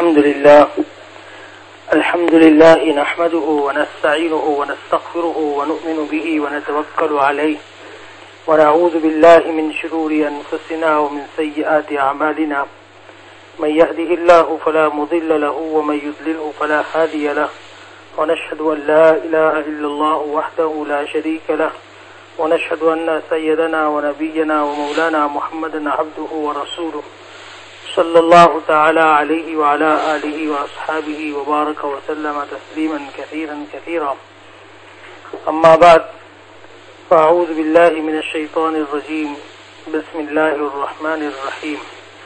الحمد لله نحمده ونستعينه ونستغفره ونؤمن به ونتوكل عليه ونعوذ بالله من شرور أنفسنا ومن سيئات أعمالنا من يهده الله فلا مضل له ومن يضلله فلا هادي له ونشهد أن لا إله إلا الله وحده لا شريك له ونشهد أن سيدنا ونبينا ومولانا محمدا عبده ورسوله صلى الله تعالى عليه وعلى آله وأصحابه وبارك وسلم تسليما كثيرا كثيرا. أما بعد، فأعوذ بالله من الشيطان الرجيم. بسم الله الرحمن الرحيم.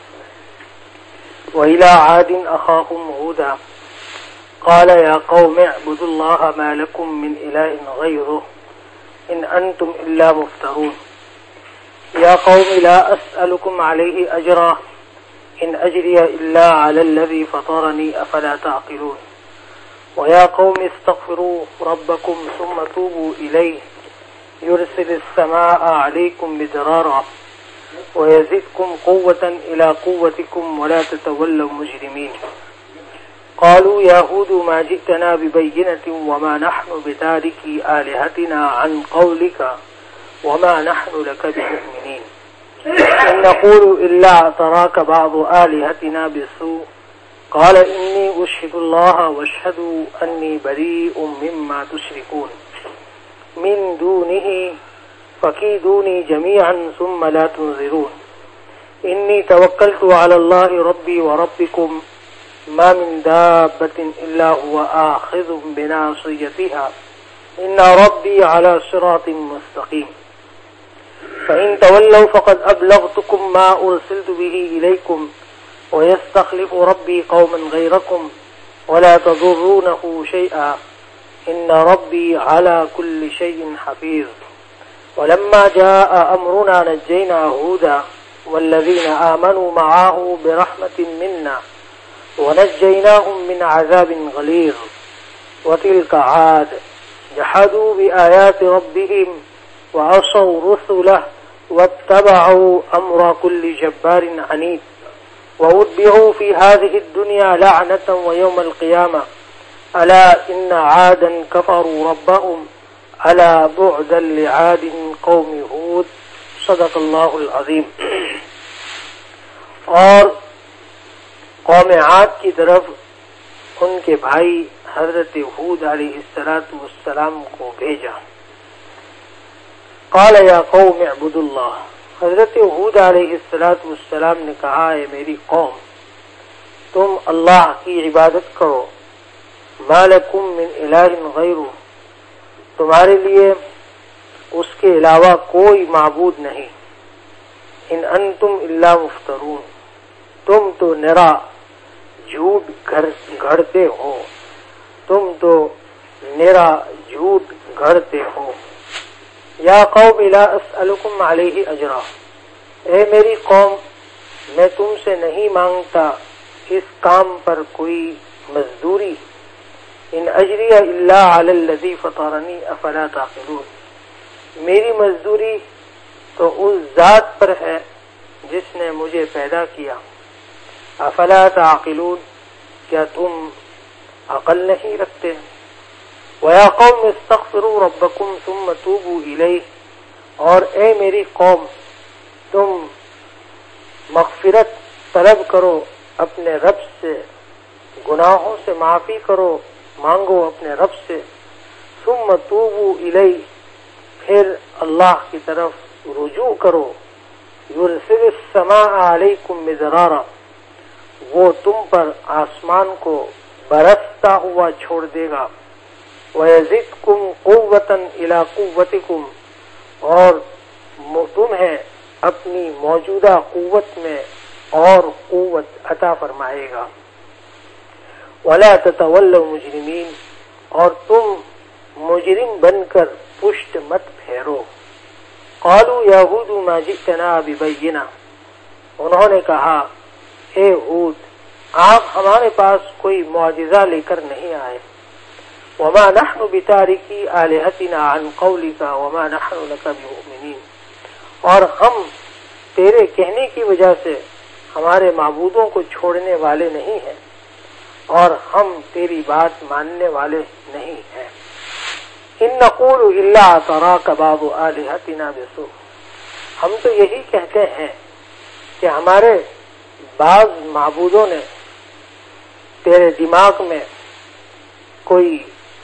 وإلى عاد أخاهم هودا قال يا قوم اعبدوا الله ما لكم من إله غيره إن أنتم إلا مفترون. يا قوم لا أسألكم عليه أجرا إن أجري إلا على الذي فطرني أفلا تعقلون. ويا قوم استغفروا ربكم ثم توبوا إليه يرسل السماء عليكم مدرارا ويزدكم قوة إلى قوتكم ولا تتولوا مجرمين. قالوا يا هود ما جئتنا ببينة وما نحن بتاركي آلهتنا عن قولك وما نحن لك بمؤمنين إن نقول إلا اعتراك بعض آلهتنا بسوء قال إني أشهد الله واشهدوا أني بريء مما تشركون من دونه فكيدوني جميعا ثم لا تنظرون. إني توكلت على الله ربي وربكم ما من دابة إلا هو آخذ بناصيتها إن ربي على صراط مستقيم. فإن تولوا فقد أبلغتكم ما أرسلت به إليكم ويستخلف ربي قوما غيركم ولا تضرونه شيئا إن ربي على كل شيء حفيظ. ولما جاء أمرنا نجينا هودا والذين آمنوا معه برحمة منا ونجيناهم من عذاب غليظ. وتلك عاد جحدوا بآيات ربهم وعصوا رسله واتبعوا أمر كل جبار عنيد وأتبعوا في هذه الدنيا لعنة ويوم القيامة ألا إن عادا كفروا ربهم ألا بعدا لعاد قوم هود. صدق اللہ العظیم. اور قوم عاد کی طرف ان کے بھائی حضرت ہود علیہ السلام کو بھیجا. قال یا قوم اعبدوا اللہ. حضرت ہود علیہ السلام نے کہا ہے میری قوم تم اللہ کی عبادت کرو. ما لکم من الہ غیرہ، تمہارے لیے اس کے علاوہ کوئی معبود نہیں. ان انتم الا مفترون، تم تو نرا جھوٹ گھڑتے ہو، تم تو نرا جھوٹ گھڑتے ہو. یا قوم لا اسألکم علیہ اجرا، اے میری قوم میں تم سے نہیں مانگتا اس کام پر کوئی مزدوری. ان اجری الا علی الذی فطرنی افلا تعقلون، میری مزدوری تو اس ذات پر ہے جس نے مجھے پیدا کیا. افلا تعقلون، کیا تم عقل نہیں رکھتے؟ وَيَا قَوْمِ اسْتَغْفِرُوا رَبَّكُمْ ثُمَّ تُوبُوا إِلَيْهِ، اور اے میری قوم تم مغفرت طلب کرو اپنے رب سے، گناہوں سے معافی کرو مانگو اپنے رب سے. ثُمَّ تُوبُوا إِلَيْهِ، پھر اللہ کی طرف رجوع کرو. يُرْسِلِ السَّمَاءَ عَلَيْكُمْ مِدْرَارًا، وہ تم پر آسمان کو برستا ہوا چھوڑ دے گا. وَيَزِدْكُمْ قُوَّةً إِلَىٰ قُوَّتِكُمْ، اور تمہیں اپنی موجودہ قوت میں اور قوت عطا فرمائے گا. وَلَا تَتَوَلَّوْا مُجْرِمِينَ، اور تم مجرم بن کر پشت مت پھیرو. قَالُوا يَا هُودُ مَا جِئْتَنَا بِبَيِّنَةٍ، انہوں نے کہا اے ہود آپ ہمارے پاس کوئی معجزہ لے کر نہیں آئے. وما نحن بتارکی آلہتنا عن قولک وما نحن لک بمؤمنین، اور ہم تیرے کہنے کی وجہ سے ہمارے معبودوں کو چھوڑنے والے نہیں ہیں. اور ہم تیری بات ماننے والے نہیں ہیں۔ ان نقول الا اعتراک بعض آلہتنا بسوء، ہم تو یہی کہتے ہیں کہ ہمارے بعض معبودوں نے تیرے دماغ میں کوئی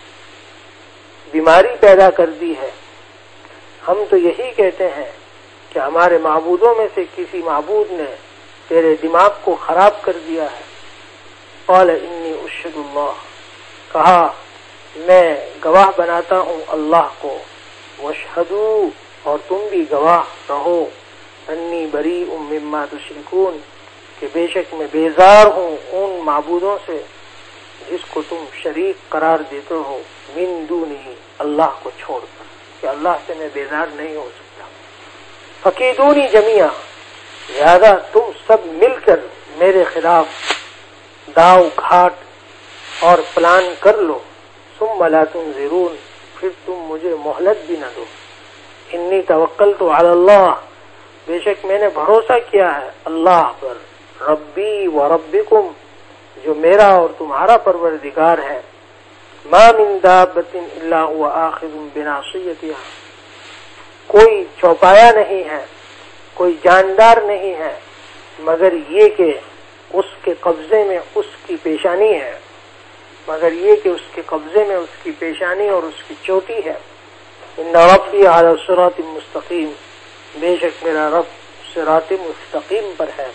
بیماری پیدا کر دی ہے۔ ہم تو یہی کہتے ہیں کہ ہمارے معبودوں میں سے کسی معبود نے تیرے دماغ کو خراب کر دیا ہے۔ قال انی اشہد اللہ، کہا میں گواہ بناتا ہوں اللہ کو، واشہدو، اور تم بھی گواہ رہو، انی بریء مما تشرکون، کہ بے شک میں بیزار ہوں ان معبودوں سے جس کو تم شریک قرار دیتے ہو، من دونہ، اللہ کو چھوڑ کر، کہ اللہ سے میں بیزار نہیں ہو سکتا۔ فکیدونی جمیعا، لہذا تم سب مل کر میرے خلاف داؤ گھاٹ اور پلان کر لو، ثم لا تنظرون، پھر تم مجھے مہلت بھی نہ دو۔ انی توکلت علی اللہ، بے شک میں نے بھروسہ کیا ہے اللہ پر، ربی و ربکم، جو میرا اور تمہارا پروردگار ہے، ما من دابۃ الا هو آخذ بناصیتها، کوئی چوپایا نہیں ہے، کوئی جاندار نہیں ہے مگر یہ کہ اس کے قبضے میں اس کی پیشانی ہے، مگر یہ کہ اس کے قبضے میں اس کی پیشانی اور اس کی چوٹی ہے۔ ان ربی علی صراط مستقیم، بے شک میرا رب صراط مستقیم پر ہے۔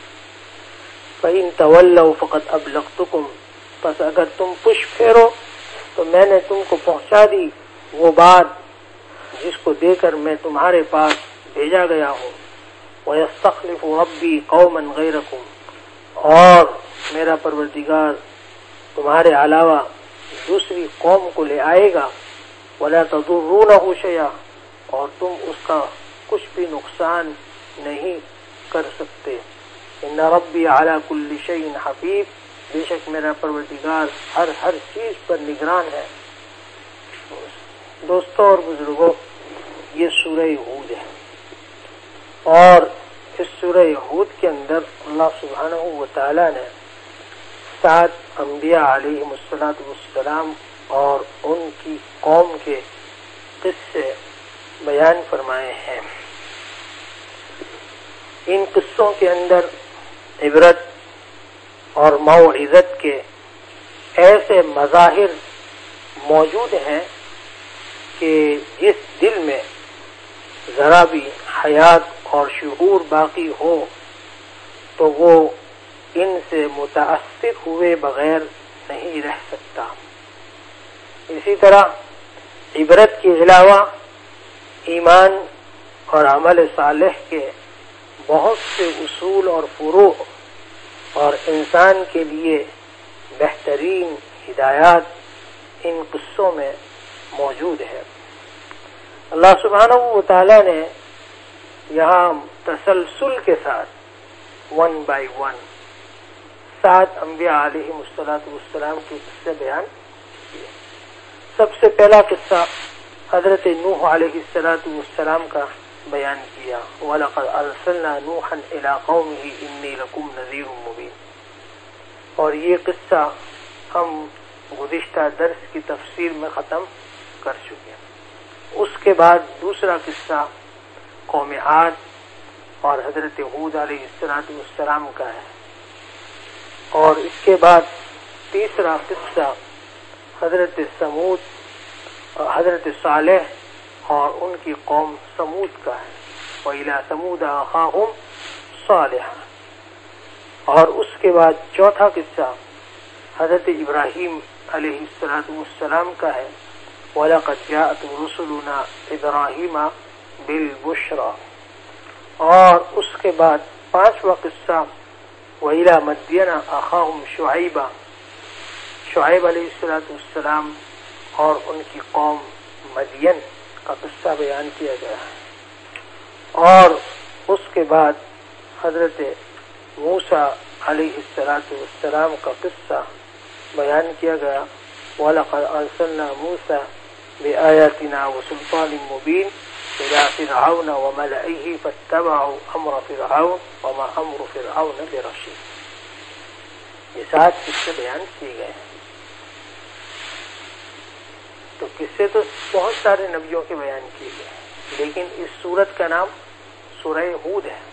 فإن تولوا فقد ابلغتکم، پس اگر تم پش پھیرو تو میں نے تم کو پہنچا دی وہ بات جس کو دے کر میں تمہارے پاس بھیجا گیا ہوں۔ وَيَسْتَخْلِفُ رَبِّي قَوْمًا غَيْرَكُمْ، اور میرا پروردگار تمہارے علاوہ دوسری قوم کو لے آئے گا۔ وَلَا تَضُرُّونَهُ شَيْئًا، اور تم اس کا کچھ بھی نقصان نہیں کر سکتے۔ ان ربی علی کل شیء حفیظ، بے شک میرا پروردگار ہر چیز پر نگران ہے۔ دوستوں اور بزرگوں، یہ سورہ ہود ہے، اور اس سورہ ہود کے اندر اللہ سبحانہ و تعالی نے 7 انبیاء علیہم السلام اور ان کی قوم کے قصے بیان فرمائے ہیں۔ ان قصوں کے اندر عبرت اور موعظت کے ایسے مظاہر موجود ہیں کہ جس دل میں ذرا بھی حیات اور شعور باقی ہو تو وہ ان سے متاثر ہوئے بغیر نہیں رہ سکتا۔ اسی طرح عبرت کے علاوہ ایمان اور عمل صالح کے بہت سے اصول اور فروع اور انسان کے لیے بہترین ہدایات ان قصوں میں موجود ہے۔ اللہ سبحانہ و تعالی نے یہاں تسلسل کے ساتھ 1 by 1 7 انبیاء علیہم السلام کے قصے بیان کیے۔ سب سے پہلا قصہ حضرت نوح علیہ السلام کا بیان کیا، وَلَقَدْ أَرْسَلْنَا نُوحًا إِلَىٰ قَوْمِهِ إِنِّي لَكُمْ نَذِيرٌ مُّبِينٌ، اور یہ قصہ ہم گزشتہ درس کی تفسیر میں ختم کر چکے ہیں۔ اس کے بعد دوسرا قصہ قوم عاد اور حضرت ہود علیہ السلام کا ہے، اور اس کے بعد تیسرا قصہ حضرت سمود اور حضرت صالح اور ان کی قوم سمود کا ہے، وَإِلَىٰ ثَمُودَ أَخَاهُمْ صَالِحًا، اور اس کے بعد چوتھا قصہ حضرت ابراہیم علیہ السلام کا ہے، وَلَقَدْ جَاءَتْ رُسُلُنَا إِبْرَاهِيمَ بِالْبُشْرَىٰ، اور اس کے بعد پانچواں قصہ وَإِلَىٰ مَدْيَنَ أَخَاهُمْ شُعَيْبًا، شعیب علیہ السلام اور ان کی قوم مدین کا قصہ بیان کیا گیا ہے، اور اس کے بعد حضرت موسیٰ علیہ السلام کا قصہ بیان کیا گیا، وَلَقَدْ أَرْسَلْنَا مُوسَىٰ بِآيَاتِنَا وَسُلْطَانٍ مُّبِينٍ إِلَىٰ فِرْعَوْنَ وَمَلَئِهِ فَاتَّبَعُوا أَمْرَ فِرْعَوْنَ وَمَا أَمْرُ فِرْعَوْنَ بِرَشِيدٍ۔ یہ 7 قصے بیان کیے گئے ہیں. تو قصے تو بہت سارے نبیوں کے بیان کیے گئے ہیں، لیکن اس سورت کا نام سورہ ہود ہے.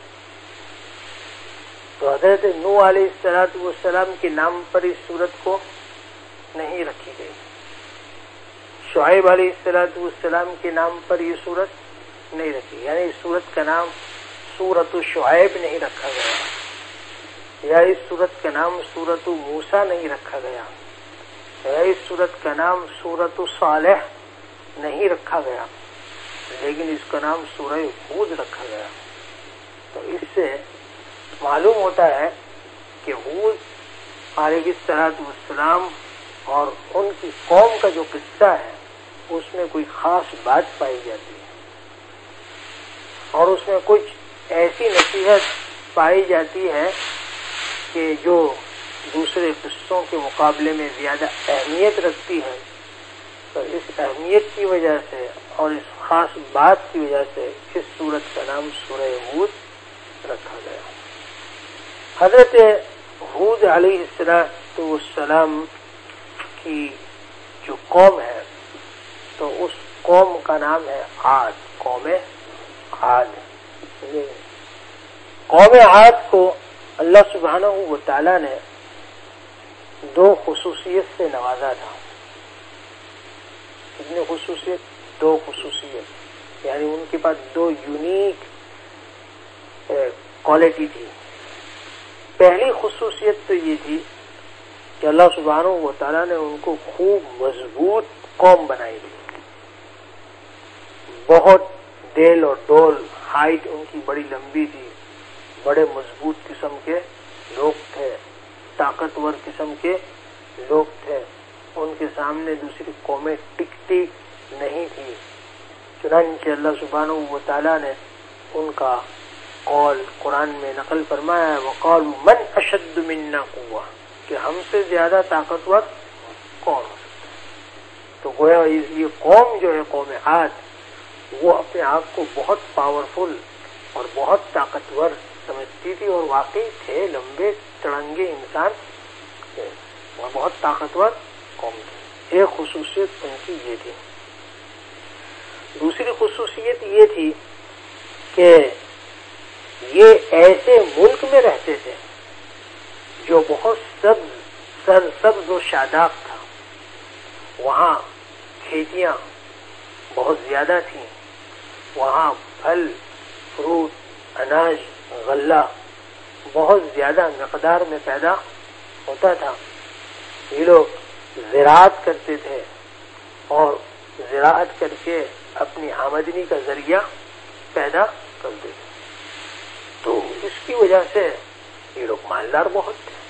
تو حضرت نوح علیہ السلام کے نام پر اس سورت کو نہیں رکھی گئی. شعیب علیہ السلام کے نام پر یہ سورت نہیں رکھی، یعنی اس سورت کا نام سورۃ شعیب نہیں رکھا گیا، یا اس سورت کا نام سورۃ موسیٰ نہیں رکھا گیا، یا اس سورت کا نام سورۃ صالح نہیں رکھا گیا، لیکن اس کا نام سورہ ہود رکھا گیا. تو اس سے معلوم ہوتا ہے کہ ہود علیہ السلام اور ان کی قوم کا جو قصہ ہے اس میں کوئی خاص بات پائی جاتی ہے، اور اس میں کچھ ایسی نصیحت پائی جاتی ہے کہ جو دوسرے قصوں کے مقابلے میں زیادہ اہمیت رکھتی ہے. تو اس اہمیت کی وجہ سے اور اس خاص بات کی وجہ سے اس سورت کا نام سورہ ہود رکھا گیا. حضرت ہود علیہ السلام کی جو قوم ہے تو اس قوم کا نام ہے عاد، قوم عاد. قوم عاد کو اللہ سبحانہ و تعالی نے 2 خصوصیت سے نوازا تھا. کتنی خصوصیت؟ 2 خصوصیت، یعنی ان کے پاس 2 یونیک کوالٹی تھی. پہلی خصوصیت تو یہ تھی کہ اللہ سبحانہ و تعالیٰ نے ان کو خوب مضبوط قوم بنائی تھی. بہت ڈیل اور ڈول، ہائٹ ان کی بڑی لمبی تھی، بڑے مضبوط قسم کے لوگ تھے، طاقتور قسم کے لوگ تھے. ان کے سامنے دوسری قومیں ٹکتی نہیں تھی. چنانچہ اللہ سبحانہ و تعالیٰ نے ان کا قول قرآن میں نقل فرمایا ہے، وَقَالُوا مَنْ أَشَدُّ مِنَّا قُوَّةً، کہ ہم سے زیادہ طاقتور کون ہو سکتا ہے. تو گویا یہ قوم جو ہے قوم عاد، وہ اپنے آپ کو بہت پاورفل اور بہت طاقتور سمجھتی تھی، اور واقعی تھے لمبے تڑنگے انسان تھے اور بہت طاقتور قوم تھی. ایک خصوصیت ان کی یہ تھی. دوسری خصوصیت یہ تھی کہ یہ ایسے ملک میں رہتے تھے جو بہت سرسبز و شاداب تھا. وہاں کھیتیاں بہت زیادہ تھیں، وہاں پھل فروٹ اناج غلہ بہت زیادہ مقدار میں پیدا ہوتا تھا. یہ لوگ زراعت کرتے تھے اور زراعت کر کے اپنی آمدنی کا ذریعہ پیدا کرتے تھے. تو اس کی وجہ سے یہ لوگ مالدار بہت تھے.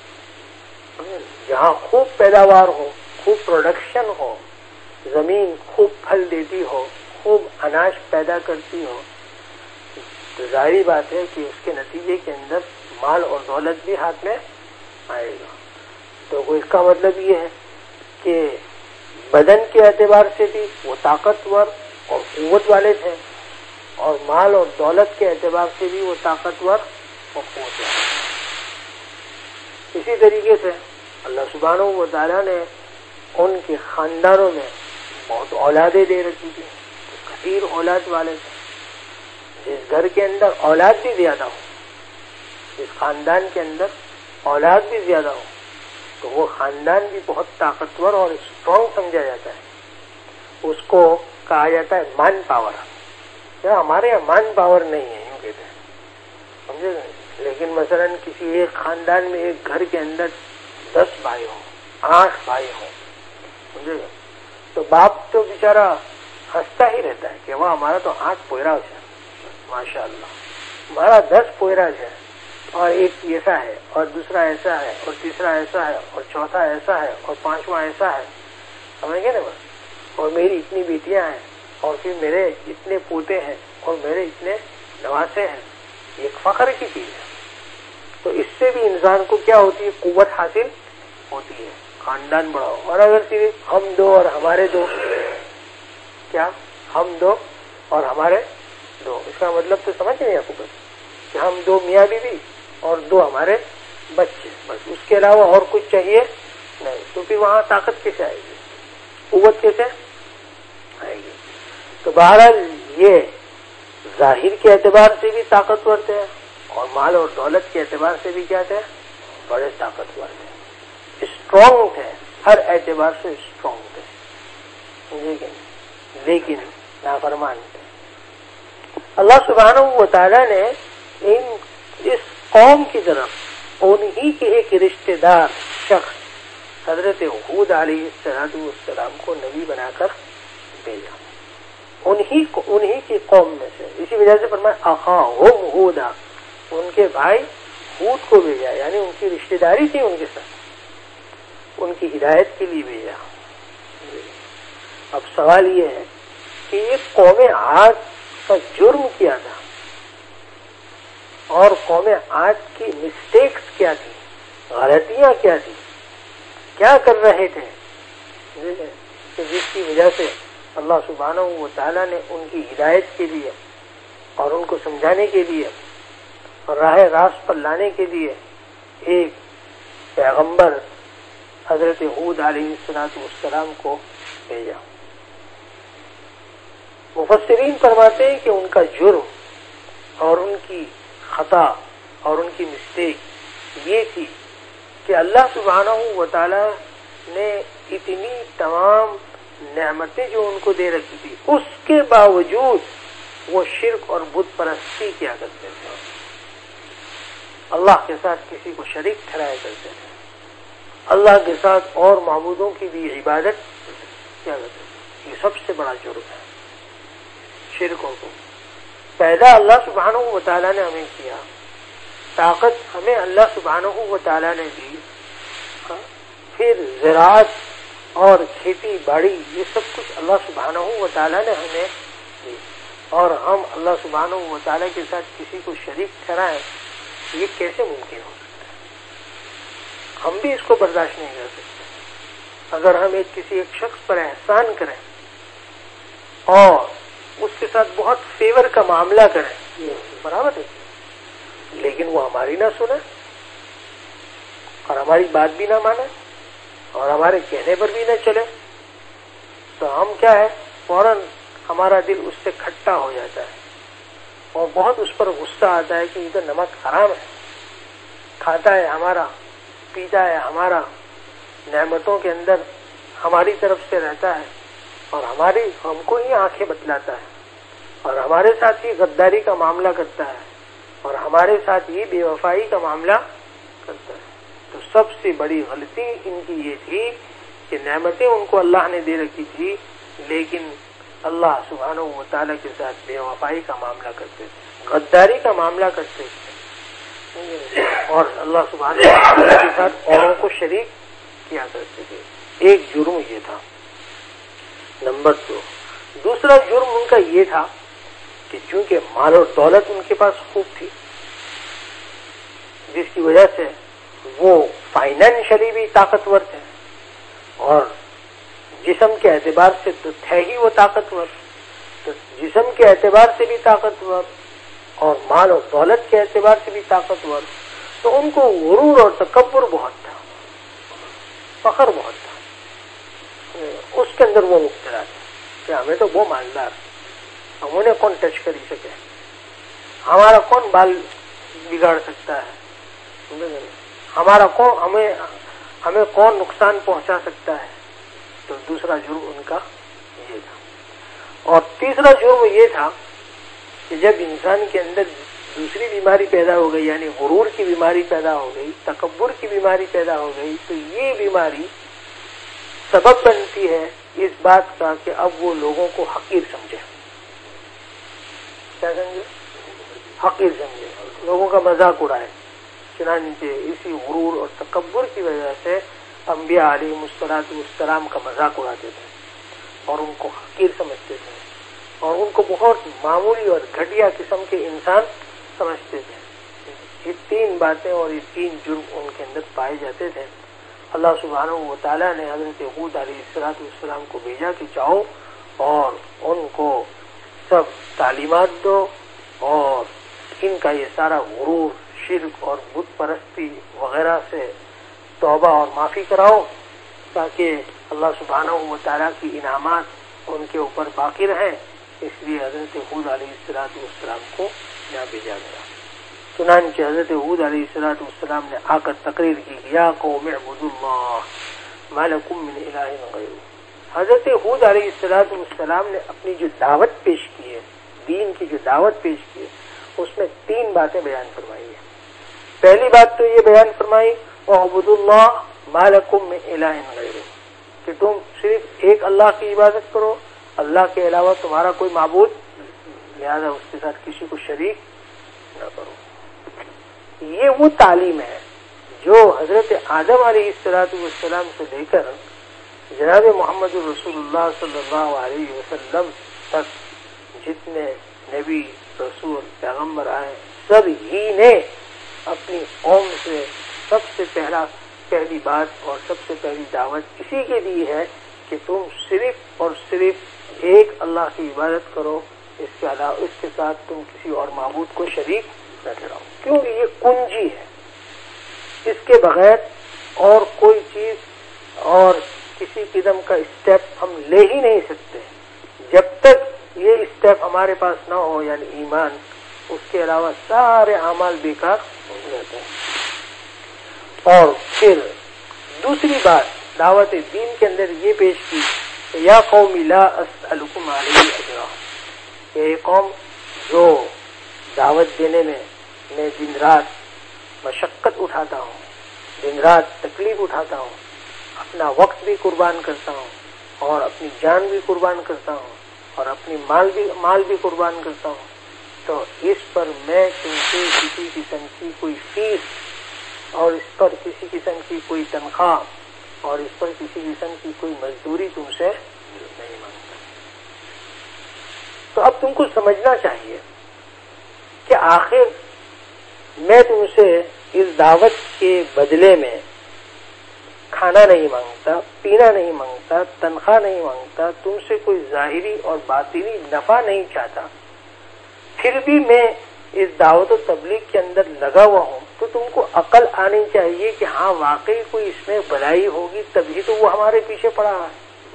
جہاں خوب پیداوار ہو، خوب پروڈکشن ہو، زمین خوب پھل دیتی ہو، خوب اناج پیدا کرتی ہو، تو ظاہری بات ہے کہ اس کے نتیجے کے اندر مال اور دولت بھی ہاتھ میں آئے گا. تو اس کا مطلب یہ ہے کہ بدن کے اعتبار سے بھی وہ طاقتور اور قوت والے تھے، اور مال اور دولت کے اعتبار سے بھی وہ طاقتور اور قوت والے تھے. اسی طریقے سے اللہ سبحانہ و تعالیٰ نے ان کے خاندانوں میں بہت اولادیں دے رکھی تھی، کثیر اولاد والے تھے. جس گھر کے اندر اولاد بھی زیادہ ہو، جس خاندان کے اندر اولاد بھی زیادہ ہو، تو وہ خاندان بھی بہت طاقتور اور اسٹرانگ سمجھا جاتا ہے. اس کو کہا جاتا ہے مان پاور. ہمارے یہاں مان پاور نہیں ہے یوں کہتے ہیں، سمجھے. لیکن مثلا کسی ایک خاندان میں ایک گھر کے اندر 10 بھائی ہوں، 8 بھائی ہوں، سمجھے، تو باپ تو بیچارہ ہنستا ہی رہتا ہے کہ وہ ہمارا تو 8 پوئراج ہے، ماشاء اللہ، ہمارا 10 پوئراج ہے، اور ایک ایسا ہے اور دوسرا ایسا ہے اور تیسرا ایسا ہے اور چوتھا ایسا ہے اور 5واں ایسا ہے، سمجھ گئے نا بس. اور میری اتنی بیٹیاں ہیں، اور پھر میرے اتنے پوتے ہیں، اور میرے اتنے نواسے ہیں. ایک فخر کی چیز ہے. تو اس سے بھی انسان کو کیا ہوتی ہے؟ قوت حاصل ہوتی ہے، خاندان بڑھاؤ. اور اگر صرف ہم 2 اور ہمارے 2، کیا ہم 2 اور ہمارے 2، اس کا مطلب تو سمجھ نہیں آپ کو، کہ ہم 2 میاں بیوی اور 2 ہمارے بچے، بس اس کے علاوہ اور کچھ چاہیے نہیں. تو پھر وہاں طاقت کیسے آئے گی، قوت کیسے آئے گی؟ تو بہرحال یہ ظاہر کے اعتبار سے بھی طاقتور تھے اور مال اور دولت کے اعتبار سے بھی کیا تھے، بڑے طاقتور تھے، اسٹرانگ تھے، ہر اعتبار سے اسٹرانگ تھے، لیکن نافرمان تھے. اللہ سبحانہ و تعالیٰ نے اس قوم کی طرف انہی کے ایک رشتہ دار شخص حضرت ہود علیہ السلام کو نبی بنا کر بھیجا، انہی کی قوم میں سے. اسی وجہ سے فرمایا اخاہم ہودا، ان کے بھائی ہود کو بھیجا، یعنی ان کی رشتہ داری تھی ان کے ساتھ، ان کی ہدایت کے لیے بھیجا. اب سوال یہ ہے کہ یہ قوم عاد کا جرم کیا تھا اور قوم عاد کی مسٹیکس کیا تھی، غلطیاں کیا تھی، کیا کر رہے تھے، جس کی وجہ سے اللہ سبحانہ و تعالیٰ نے ان کی ہدایت کے لیے اور ان کو سمجھانے کے لیے اور راہ راست پر لانے کے لیے ایک پیغمبر حضرت ہود علیہ السلام کو بھیجا. مفسرین فرماتے ہیں کہ ان کا جرم اور ان کی خطا اور ان کی مسٹیک یہ تھی کہ اللہ سبحانہ و تعالیٰ نے اتنی تمام نعمتیں جو ان کو دے رکھی تھی، اس کے باوجود وہ شرک اور بت پرستی کیا کرتے تھے، اللہ کے ساتھ کسی کو شریک ٹھہرایا کرتے تھے، اللہ کے ساتھ اور معبودوں کی بھی عبادت کیا کرتے تھے. یہ سب سے بڑا جرم ہے. شرکوں کو پیدا اللہ سبحانہ و تعالیٰ نے ہمیں کیا، طاقت ہمیں اللہ سبحانہ و تعالیٰ نے دی، پھر زراعت اور کھیتی باڑی یہ سب کچھ اللہ سبحانہ و تعالیٰ نے ہمیں دی، اور ہم اللہ سبحانہ و تعالیٰ کے ساتھ کسی کو شریک ٹھہرائیں، یہ کیسے ممکن ہو سکتا ہے؟ ہم بھی اس کو برداشت نہیں کر سکتے. اگر ہم کسی ایک شخص پر احسان کریں اور اس کے ساتھ بہت فیور کا معاملہ کریں، برابر ہے، لیکن وہ ہماری نہ سنے اور ہماری بات بھی نہ مانے اور ہمارے کہنے پر بھی نہ چلے، تو ہم کیا ہے، فوراً ہمارا دل اس سے کھٹا ہو جاتا ہے اور بہت اس پر غصہ آتا ہے کہ یہ تو نمک حرام ہے، کھاتا ہے ہمارا، پیتا ہے ہمارا، نعمتوں کے اندر ہماری طرف سے رہتا ہے اور ہم کو ہی آنکھیں بتلاتا ہے اور ہمارے ساتھ ہی غداری کا معاملہ کرتا ہے اور ہمارے ساتھ ہی بے وفائی کا معاملہ کرتا ہے. تو سب سے بڑی غلطی ان کی یہ تھی کہ نعمتیں ان کو اللہ نے دے رکھی تھی، لیکن اللہ سبحانہ و تعالیٰ کے ساتھ بے وفائی کا معاملہ کرتے تھے، غداری کا معاملہ کرتے تھے اور اللہ سبحانہ و تعالیٰ کے ساتھ اوروں کو شریک کیا کرتے تھے. ایک جرم یہ تھا. نمبر 2، دوسرا جرم ان کا یہ تھا کہ چونکہ مال اور دولت ان کے پاس خوب تھی، جس کی وجہ سے وہ فائنینشلی بھی طاقتور تھے اور جسم کے اعتبار سے تو تھے ہی وہ طاقتور، تو جسم کے اعتبار سے بھی طاقتور اور مال اور دولت کے اعتبار سے بھی طاقتور، تو ان کو غرور اور تکبر بہت تھا، فخر بہت تھا، اس کے اندر وہ مبتلا تھا کہ ہمیں تو وہ مالدار، ہم انہیں کون ٹچ کر ہی سکے، ہمارا کون بال بگاڑ سکتا ہے، ہمیں کون نقصان پہنچا سکتا ہے. تو دوسرا جرم ان کا یہ تھا. اور تیسرا جرم یہ تھا کہ جب انسان کے اندر دوسری بیماری پیدا ہو گئی، یعنی غرور کی بیماری پیدا ہو گئی، تکبر کی بیماری پیدا ہو گئی، تو یہ بیماری سبب بنتی ہے اس بات کا کہ اب وہ لوگوں کو حقیر سمجھے. کیا سمجھے؟ حقیر سمجھے، لوگوں کا مذاق اڑائے. چنانچہ اسی غرور اور تکبر کی وجہ سے انبیاء علیہ السلام کا مذاق اڑاتے تھے اور ان کو حقیر سمجھتے تھے اور ان کو بہت معمولی اور گھٹیا قسم کے انسان سمجھتے تھے. یہ تین باتیں اور یہ تین جرم ان کے اندر پائے جاتے تھے. اللہ سبحانہ و تعالیٰ نے حضرت ہود علیہ السلام کو بھیجا کہ جاؤ اور ان کو سب تعلیمات دو اور ان کا یہ سارا غرور، شرک اور بت پرستی وغیرہ سے توبہ اور معافی کراؤ تاکہ اللہ سبحانہ و تعالیٰ کی انعامات ان کے اوپر باقی رہیں. اس لیے حضرت ہود علیہ السلام کو یہاں بھیجا گیا. چنانچہ حضرت ہود علیہ السلام نے آ کر تقریر کی یا قوم اعبدوا اللہ ما لکم من الہ غیرہ. حضرت ہود علیہ السلام نے اپنی جو دعوت پیش کی ہے، دین کی جو دعوت پیش کی ہے، اس میں 3 باتیں بیان فرمائی ہیں. پہلی بات تو یہ بیان فرمائی اعبدوا اللہ ما لکم من الہ غیرہ، کہ تم صرف ایک اللہ کی عبادت کرو، اللہ کے علاوہ تمہارا کوئی معبود، لہذا اس کے ساتھ کسی کو شریک نہ کرو. یہ وہ تعلیم ہے جو حضرت آدم علیہ السلام سے لے کر جناب محمد رسول اللہ صلی اللہ علیہ وسلم تک جتنے نبی رسول پیغمبر آئے سب ہی نے اپنی قوم سے سب سے پہلی بات اور سب سے پہلی دعوت اسی کے دی ہے کہ تم صرف اور صرف ایک اللہ کی عبادت کرو، اس کے ساتھ تم کسی اور معبود کو شریک نہ ٹھہراؤ. کیونکہ یہ کنجی ہے، اس کے بغیر اور کوئی چیز اور کسی قسم کا اسٹیپ ہم لے ہی نہیں سکتے. جب تک یہ اسٹیپ ہمارے پاس نہ ہو یعنی ایمان، اس کے علاوہ سارے اعمال بیکار ہو جاتے ہیں. اور پھر دوسری بات دعوت دین کے اندر یہ پیش کی یا قوم لا اسألکم علیہ اجرا، یہ قوم جو دعوت دینے میں دن رات مشقت اٹھاتا ہوں، دن رات تکلیف اٹھاتا ہوں، اپنا وقت بھی قربان کرتا ہوں اور اپنی جان بھی قربان کرتا ہوں اور اپنی مال بھی قربان کرتا ہوں، تو اس پر میں تم سے کسی قسم کی کوئی فیس اور اس پر کسی قسم کی کوئی تنخواہ اور اس پر کسی قسم کی کوئی مزدوری تم سے نہیں مانگتا. تو اب تم کو سمجھنا چاہیے کہ آخر میں تم سے اس دعوت کے بدلے میں کھانا نہیں مانگتا، پینا نہیں مانگتا، تنخواہ نہیں مانگتا، تم سے کوئی ظاہری اور باطنی نفع نہیں چاہتا، پھر بھی میں اس دعوت و تبلیغ کے اندر لگا ہوا ہوں، تو تم کو عقل آنی چاہیے کہ ہاں واقعی کوئی اس میں بھلائی ہوگی تبھی تو وہ ہمارے پیچھے پڑا ہے،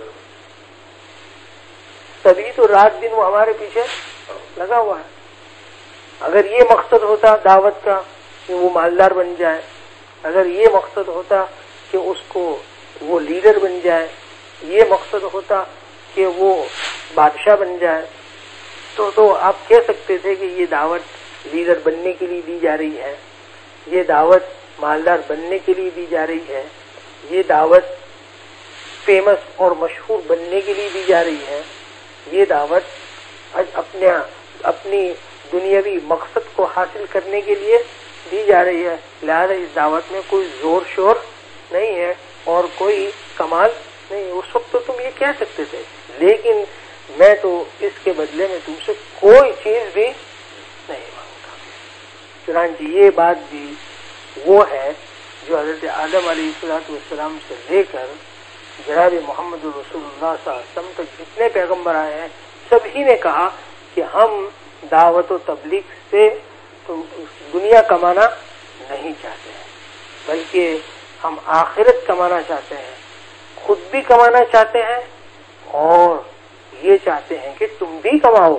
تبھی تو رات دن وہ ہمارے پیچھے لگا ہوا ہے. اگر یہ مقصد ہوتا دعوت کا کہ وہ مالدار بن جائے، اگر یہ مقصد ہوتا کہ اس کو وہ لیڈر بن جائے، یہ مقصد ہوتا کہ وہ بادشاہ بن جائے، تو آپ کہہ سکتے تھے کہ یہ دعوت لیڈر بننے کے لیے دی جا رہی ہے، یہ دعوت مالدار بننے کے لیے دی جا رہی ہے، یہ دعوت فیمس اور مشہور بننے کے لیے دی جا رہی ہے، یہ دعوت اپنی دنیاوی مقصد کو حاصل کرنے کے لیے دی جا رہی ہے، لہذا اس دعوت میں کوئی زور شور نہیں ہے اور کوئی کمال نہیں. اس وقت تو تم یہ کہہ سکتے تھے، لیکن میں تو اس کے بدلے میں تم سے کوئی چیز بھی نہیں مانگتا. چنانچہ یہ بات بھی وہ ہے جو حضرت آدم علیہ السلام سے لے کر جناب محمد رسول اللہ صلی اللہ علیہ وسلم تک جتنے پیغمبر آئے ہیں سبھی نے کہا کہ ہم دعوت و تبلیغ سے تو دنیا کمانا نہیں چاہتے ہیں، بلکہ ہم آخرت کمانا چاہتے ہیں، خود بھی کمانا چاہتے ہیں اور یہ چاہتے ہیں کہ تم بھی کماؤ.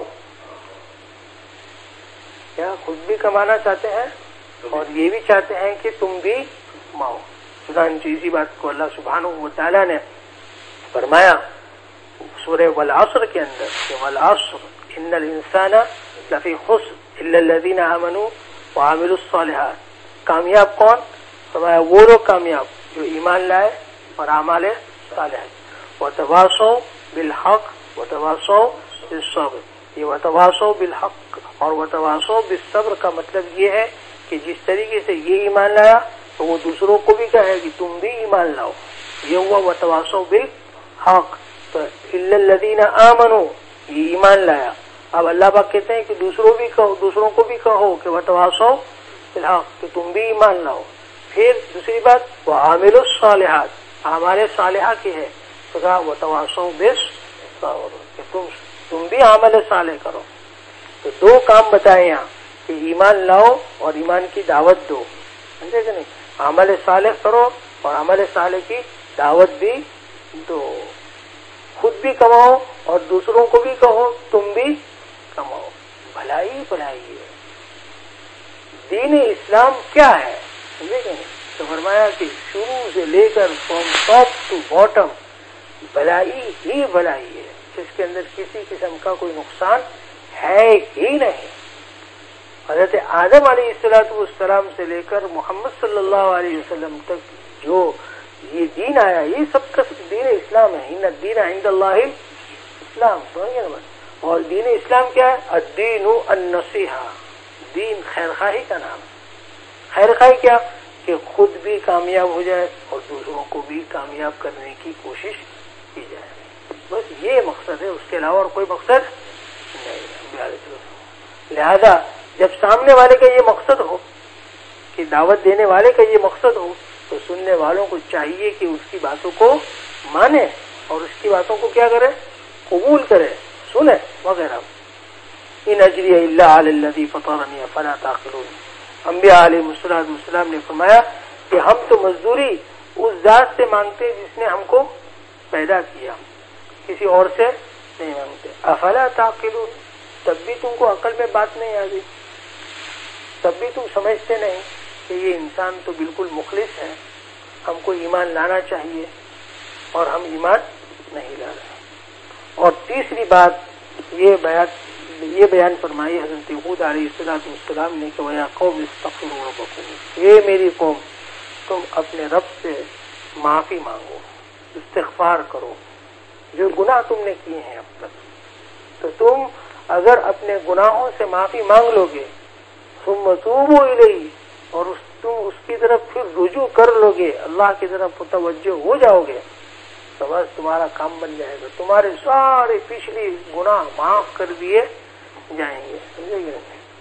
کیا خود بھی کمانا چاہتے ہیں اور یہ بھی چاہتے ہیں کہ تم بھی کماؤ. چنانچہ اسی بات کو اللہ سبحانہ و تعالیٰ نے فرمایا سورہ والعصر کے اندر کہ والعصر ان الانسان لفی خسر الا الذین آمنوا وعملوا الصالحات. کامیاب کون؟ فرمایا وہ لوگ کامیاب جو ایمان لائے اور اعمال صالح. وتواصوا بالحق وتواصوا بالصبر. یہ وتواصوا بالحق اور وتواصوا بالصبر کا مطلب یہ ہے کہ جس طریقے سے یہ ایمان لایا تو وہ دوسروں کو بھی کہے کہ تم بھی ایمان لاؤ. یہ ہوا وتواصوا بالحق. تو الا الذین آمنوا یہ ایمان لایا. اب اللہ پاک کہتے ہیں کہ دوسروں کو بھی کہو کہ وتواصوا بالحق کہ تم بھی ایمان لاؤ. پھر دوسری بات وعاملوا الصالحات اعمال صالحہ کی ہے تو کہا وتواصوا بالصبر کہ تم بھی عمل صالح کرو. تو دو کام بتائے یہاں کہ ایمان لاؤ اور ایمان کی دعوت دو، سمجھے کہ نہیں؟ عمل صالح کرو اور عمل صالح کی دعوت بھی دو، خود بھی کماؤ اور دوسروں کو بھی کہو تم بھی کماؤ، بھلائی بھلائی ہے۔ دین اسلام کیا ہے؟ سمجھے کہ نہیں؟ تو فرمایا کہ شروع سے لے کر فرام ٹاپ ٹو باٹم بھلائی ہی بھلائی ہے، جس کے اندر کسی قسم کا کوئی نقصان ہے ہی نہیں۔ حضرت آدم علیہ السلام سے لے کر محمد صلی اللہ علیہ وسلم تک جو یہ دین آیا، یہ سب کا سب دین اسلام ہے۔ ان الدین عند اللہ اسلام، سمجھے نا؟ اور دین اسلام کیا ہے؟ الدین النصیحہ، دین خیر خواہی کا نام ہے۔ خیر خواہی کیا؟ کہ خود بھی کامیاب ہو جائے اور دوسروں کو بھی کامیاب کرنے کی کوشش کی جائے، بس یہ مقصد ہے، اس کے علاوہ اور کوئی مقصد نہیں۔ لہذا جب سامنے والے کا یہ مقصد ہو کہ دعوت دینے والے کا یہ مقصد ہو تو سننے والوں کو چاہیے کہ اس کی باتوں کو مانے اور اس کی باتوں کو کیا کرے؟ قبول کرے، سنے وغیرہ۔ ان اجری الا علی الذی فطرنی فلا تعقلون۔ انبیاء علیہ السلام نے فرمایا کہ ہم تو مزدوری اس ذات سے مانگتے جس نے ہم کو پیدا کیا، کسی اور سے نہیں مانگتے۔ افلا تعقلون، تب بھی تم کو عقل میں بات نہیں آ گئی، تب بھی تم سمجھتے نہیں کہ یہ انسان تو بالکل مخلص ہے، ہم کو ایمان لانا چاہیے اور ہم ایمان نہیں لا رہے۔ اور تیسری بات یہ بیان فرمائی حضرت ہود علیہ السلام نے کہ وَيَا قَوْمِ اسْتَغْفِرُوا رَبَّكُمْ، اے میری قوم تم اپنے رب سے معافی مانگو، استغفار کرو جو گناہ تم نے کیے ہیں اب تک۔ تو تم اگر اپنے گناہوں سے معافی مانگ لو گے، ثُمَّ تُوبُوا إِلَيْهِ، اور تم اس کی طرف پھر رجوع کر لو گے، اللہ کی طرف متوجہ ہو جاؤ گے، تو بس تمہارا کام بن جائے گا، تمہارے سارے پچھلی گناہ معاف کر دیے جائیں گے، سمجھے گے؟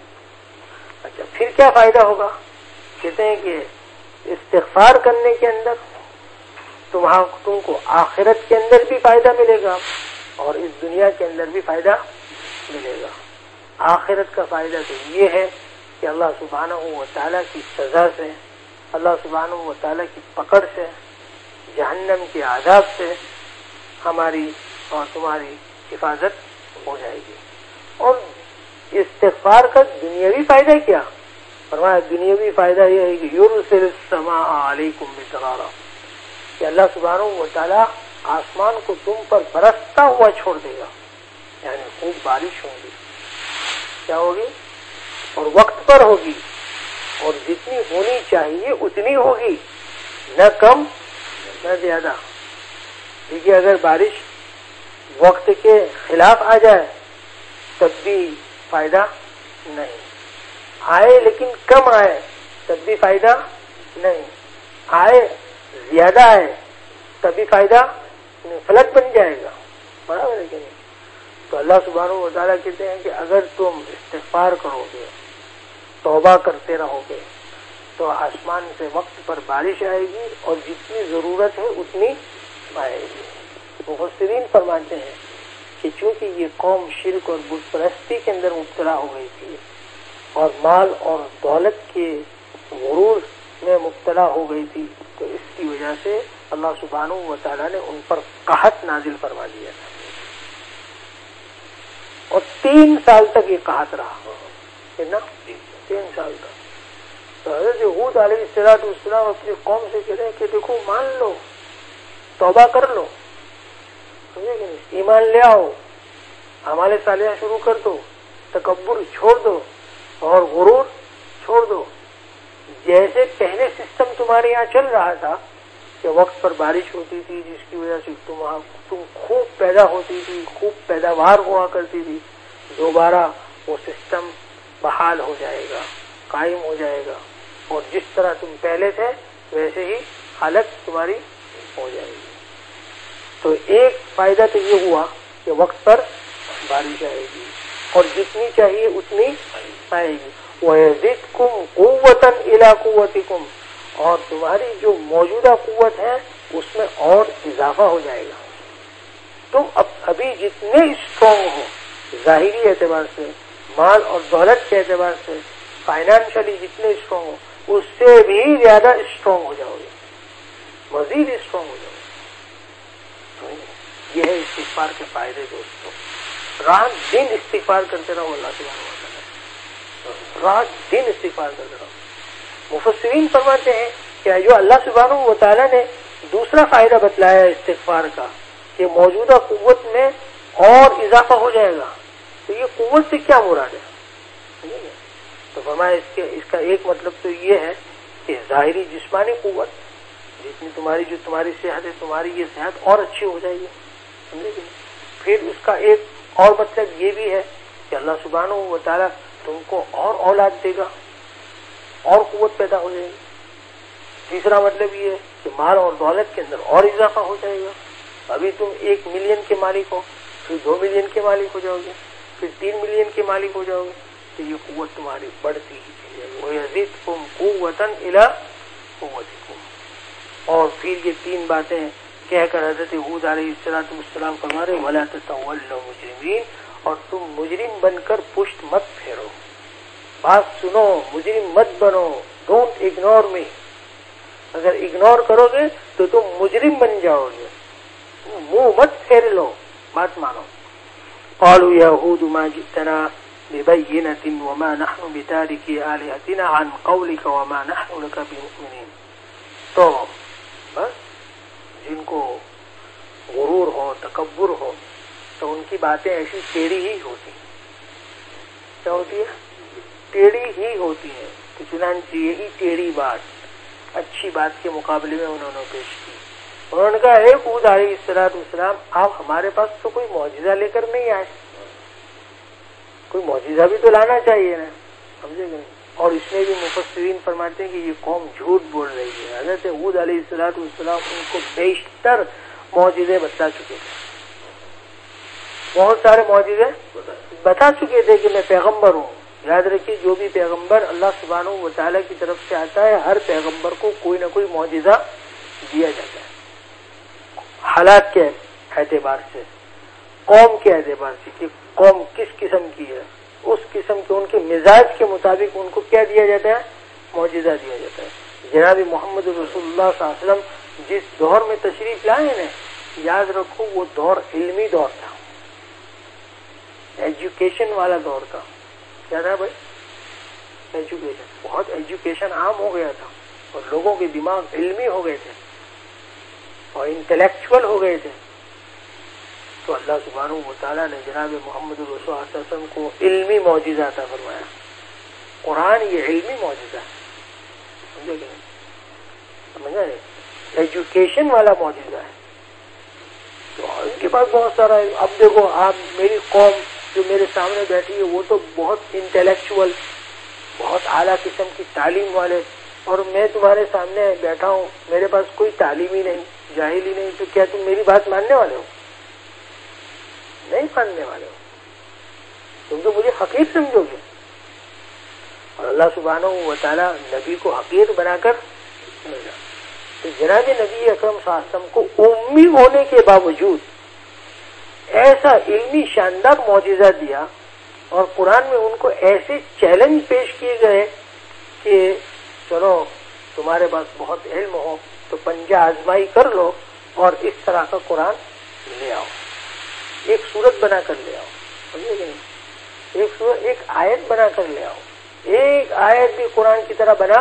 اچھا پھر کیا فائدہ ہوگا؟ کہتے ہیں کہ استغفار کرنے کے اندر تم کو آخرت کے اندر بھی فائدہ ملے گا اور اس دنیا کے اندر بھی فائدہ ملے گا۔ آخرت کا فائدہ تو یہ ہے کہ اللہ سبحانہ و تعالیٰ کی سزا سے، اللہ سبحانہ و تعالیٰ کی پکڑ سے، جہنم کے عذاب سے ہماری اور تمہاری حفاظت ہو جائے گی۔ اور استغفار کا دنیاوی فائدہ کیا؟ فرمایا دنیاوی فائدہ یہ ہے کہ یرسل السماء علیکم مدرارا، کہ اللہ سبحانہ و تعالیٰ آسمان کو تم پر برستا ہوا چھوڑ دے گا، یعنی خوب بارش ہوگی، کیا ہوگی؟ اور وقت پر ہوگی، اور جتنی ہونی چاہیے اتنی ہوگی، نہ کم نہ زیادہ۔ دیکھیے اگر بارش وقت کے خلاف آ جائے تب بھی فائدہ نہیں، آئے لیکن کم آئے تب بھی فائدہ نہیں، آئے زیادہ آئے تب بھی فائدہ نہیں، فلک بن جائے گا، برابر ہے کہ نہیں؟ تو اللہ سبحانہ و تعالیٰ کہتے ہیں کہ اگر تم استغفار کرو گے، توبہ کرتے رہو گے، تو آسمان سے وقت پر بارش آئے گی اور جتنی ضرورت ہے اتنی آئے گی۔ مفسرین فرماتے ہیں کہ چونکہ یہ قوم شرک اور بت پرستی کے اندر مبتلا ہو گئی تھی اور مال اور دولت کے غرور میں مبتلا ہو گئی تھی، تو اس کی وجہ سے اللہ سبحانہ و تعالیٰ نے ان پر قحط نازل فرما دیا تھا، اور 3 سال تک یہ قحط رہا ہے نا، 3 سال تک۔ تو حضرت ہود علیہ السلام اپنی قوم سے کہتے ہیں کہ دیکھو مان لو، توبہ کر لو، ایمان لے آؤ، اعمال صالحہ شروع کر دو، تکبر چھوڑ دو اور غرور چھوڑ دو۔ جیسے پہلے سسٹم تمہارے یہاں چل رہا تھا کہ وقت پر بارش ہوتی تھی جس کی وجہ سے تم خوب پیدا ہوتی تھی، خوب پیداوار ہوا کرتی تھی، دوبارہ وہ سسٹم بحال ہو جائے گا، قائم ہو جائے گا، اور جس طرح تم پہلے تھے ویسے ہی حالت تمہاری ہو جائے گی۔ تو ایک فائدہ تو یہ ہوا کہ وقت پر بارش آئے گی اور جتنی چاہیے اتنی آئے گی۔ وَيَزِدْكُمْ قُوَّةً إِلَىٰ قُوَّتِكُمْ، اور تمہاری جو موجودہ قوت ہے اس میں اور اضافہ ہو جائے گا۔ تم ابھی جتنے اسٹرانگ ہو ظاہری اعتبار سے، مال اور دولت کے اعتبار سے، فائنینشلی جتنے اسٹرانگ ہو اس سے بھی زیادہ اسٹرانگ ہو جاؤ گے، مزید اسٹرانگ ہو جاؤ گے. یہ ہے استغفار کے فائدے دوستوں. رات دن استغفار کرتے رہو اللہ سبحانہ و تعالیٰ، رات دن استغفار کرتے رہو. مفسرین فرماتے ہیں کہ جو اللہ سبحانہ و تعالیٰ نے دوسرا فائدہ بتلایا ہے استغفار کا کہ موجودہ قوت میں اور اضافہ ہو جائے گا، تو یہ قوت سے کیا مراد ہے؟ تو فرمایا اس کا ایک مطلب تو یہ ہے کہ ظاہری جسمانی قوت جتنی جو تمہاری صحت ہے، تمہاری یہ صحت اور اچھی ہو جائے گی، سمجھے گے. پھر اس کا ایک اور مطلب یہ بھی ہے کہ اللہ سبحانہ و تعالیٰ تم کو اور اولاد دے گا، اور قوت پیدا ہو جائے گی. تیسرا مطلب یہ ہے کہ مال اور دولت کے اندر اور اضافہ ہو جائے گا. ابھی تم 1 ملین کے مالک ہو، پھر 2 ملین کے مالک ہو جاؤ گے، پھر 3 ملین کے مالک ہو جاؤ گے، تو یہ قوت تمہاری بڑھتی ہی چلی جائے گی. وَيَزِدْكُمْ قُوَّةً إِلَىٰ قُوَّتِكُمْ. اور پھر یہ 3 باتیں کہہ کر حضرت ہود علیہ السلام فرما رہے وَلَا تَتَوَلَّوْا مُجْرِمِينَ، اور تم مجرم بن کر پشت مت پھیرو. بات سنو، مجرم مت بنو. Don't ignore me. اگر اگنور کرو گے تو تم مجرم بن جاؤ گے. منہ مت پھیر لو، بات مانو. قالوا يا هود ما جئتنا ببينة وما نحن بتاركي آلهتنا عن قولك وما نحن لك بمؤمنين. تو بس جن کو غرور ہو، تکبر ہو، تو ان کی باتیں ایسی ٹیڑھی ہی ہوتی ہیں. کیا ہوتی ہے؟ ٹیڑھی ہی ہوتی ہے. تو چنانچہ یہی ٹیڑھی بات اچھی بات کے مقابلے میں انہوں نے پیش کی. انہوں نے کہا اے ہود علیہ السلام، آپ ہمارے پاس تو کوئی معجزہ لے کر نہیں آئے، کوئی معجزہ بھی تو لانا چاہیے نا، سمجھے گا. اور اس میں بھی مفسرین فرماتے ہیں کہ یہ قوم جھوٹ بول رہی ہے. حضرت ہود علیہ السلام ان کو بیشتر معجزے بتا چکے تھے، بہت سارے معجزے بتا چکے تھے کہ میں پیغمبر ہوں. یاد رکھیے، جو بھی پیغمبر اللہ سبحانہ و تعالیٰ کی طرف سے آتا ہے، ہر پیغمبر کو کوئی نہ کوئی معجزہ دیا جاتا ہے، حالات کے اعتبار سے، قوم کے اعتبار سے کہ قوم کس قسم کی ہے، اس قسم کے ان کے مزاج کے مطابق ان کو کیا دیا جاتا ہے؟ معجزہ دیا جاتا ہے. جناب محمد رسول اللہ صلی اللہ علیہ وسلم جس دور میں تشریف لائے ہیں، یاد رکھو وہ دور علمی دور تھا، ایجوکیشن والا دور تھا. کیا تھا بھائی؟ ایجوکیشن. بہت ایجوکیشن عام ہو گیا تھا اور لوگوں کے دماغ علمی ہو گئے تھے اور انٹلیکچوئل ہو گئے تھے. تو اللہ سبحانہ و تعالیٰ نے جناب محمد رسول اللہ صلی اللہ علیہ وسلم کو علمی معجزہ عطا فرمایا. قرآن یہ علمی معجزہ ہے، سمجھے کہ نہیں؟ سمجھا نہیں؟ ایجوکیشن والا معجزہ ہے. تو ان کے پاس بہت سارا ہے. اب دیکھو آپ، میری قوم جو میرے سامنے بیٹھی ہے وہ تو بہت انٹلیکچوئل، بہت اعلیٰ قسم کی تعلیم والے، اور میں تمہارے سامنے بیٹھا ہوں، میرے پاس کوئی تعلیم ہی نہیں، جاہل ہی نہیں. تو کیا تم میری بات ماننے والے ہو؟ نہیں ماننے والے ہو. تم تو مجھے حقیر سمجھو گے. اور اللہ سبحانہ و تعالیٰ نبی کو حقیر بنا کر بھیجا. تو جناب نبی اکرم صلی اللہ علیہ وسلم کو امی ہونے کے باوجود ایسا علمی شاندار معجزہ دیا، اور قرآن میں ان کو ایسے چیلنج پیش کیے گئے کہ چلو تمہارے پاس بہت علم ہو تو پنجہ آزمائی کر لو اور اس طرح کا قرآن لے آؤ، ایک سورت بنا کر لے آؤ. سمجھے کہ نہیں؟ ایک آیت بنا کر لے آؤ. ایک آیت بھی قرآن کی طرح بنا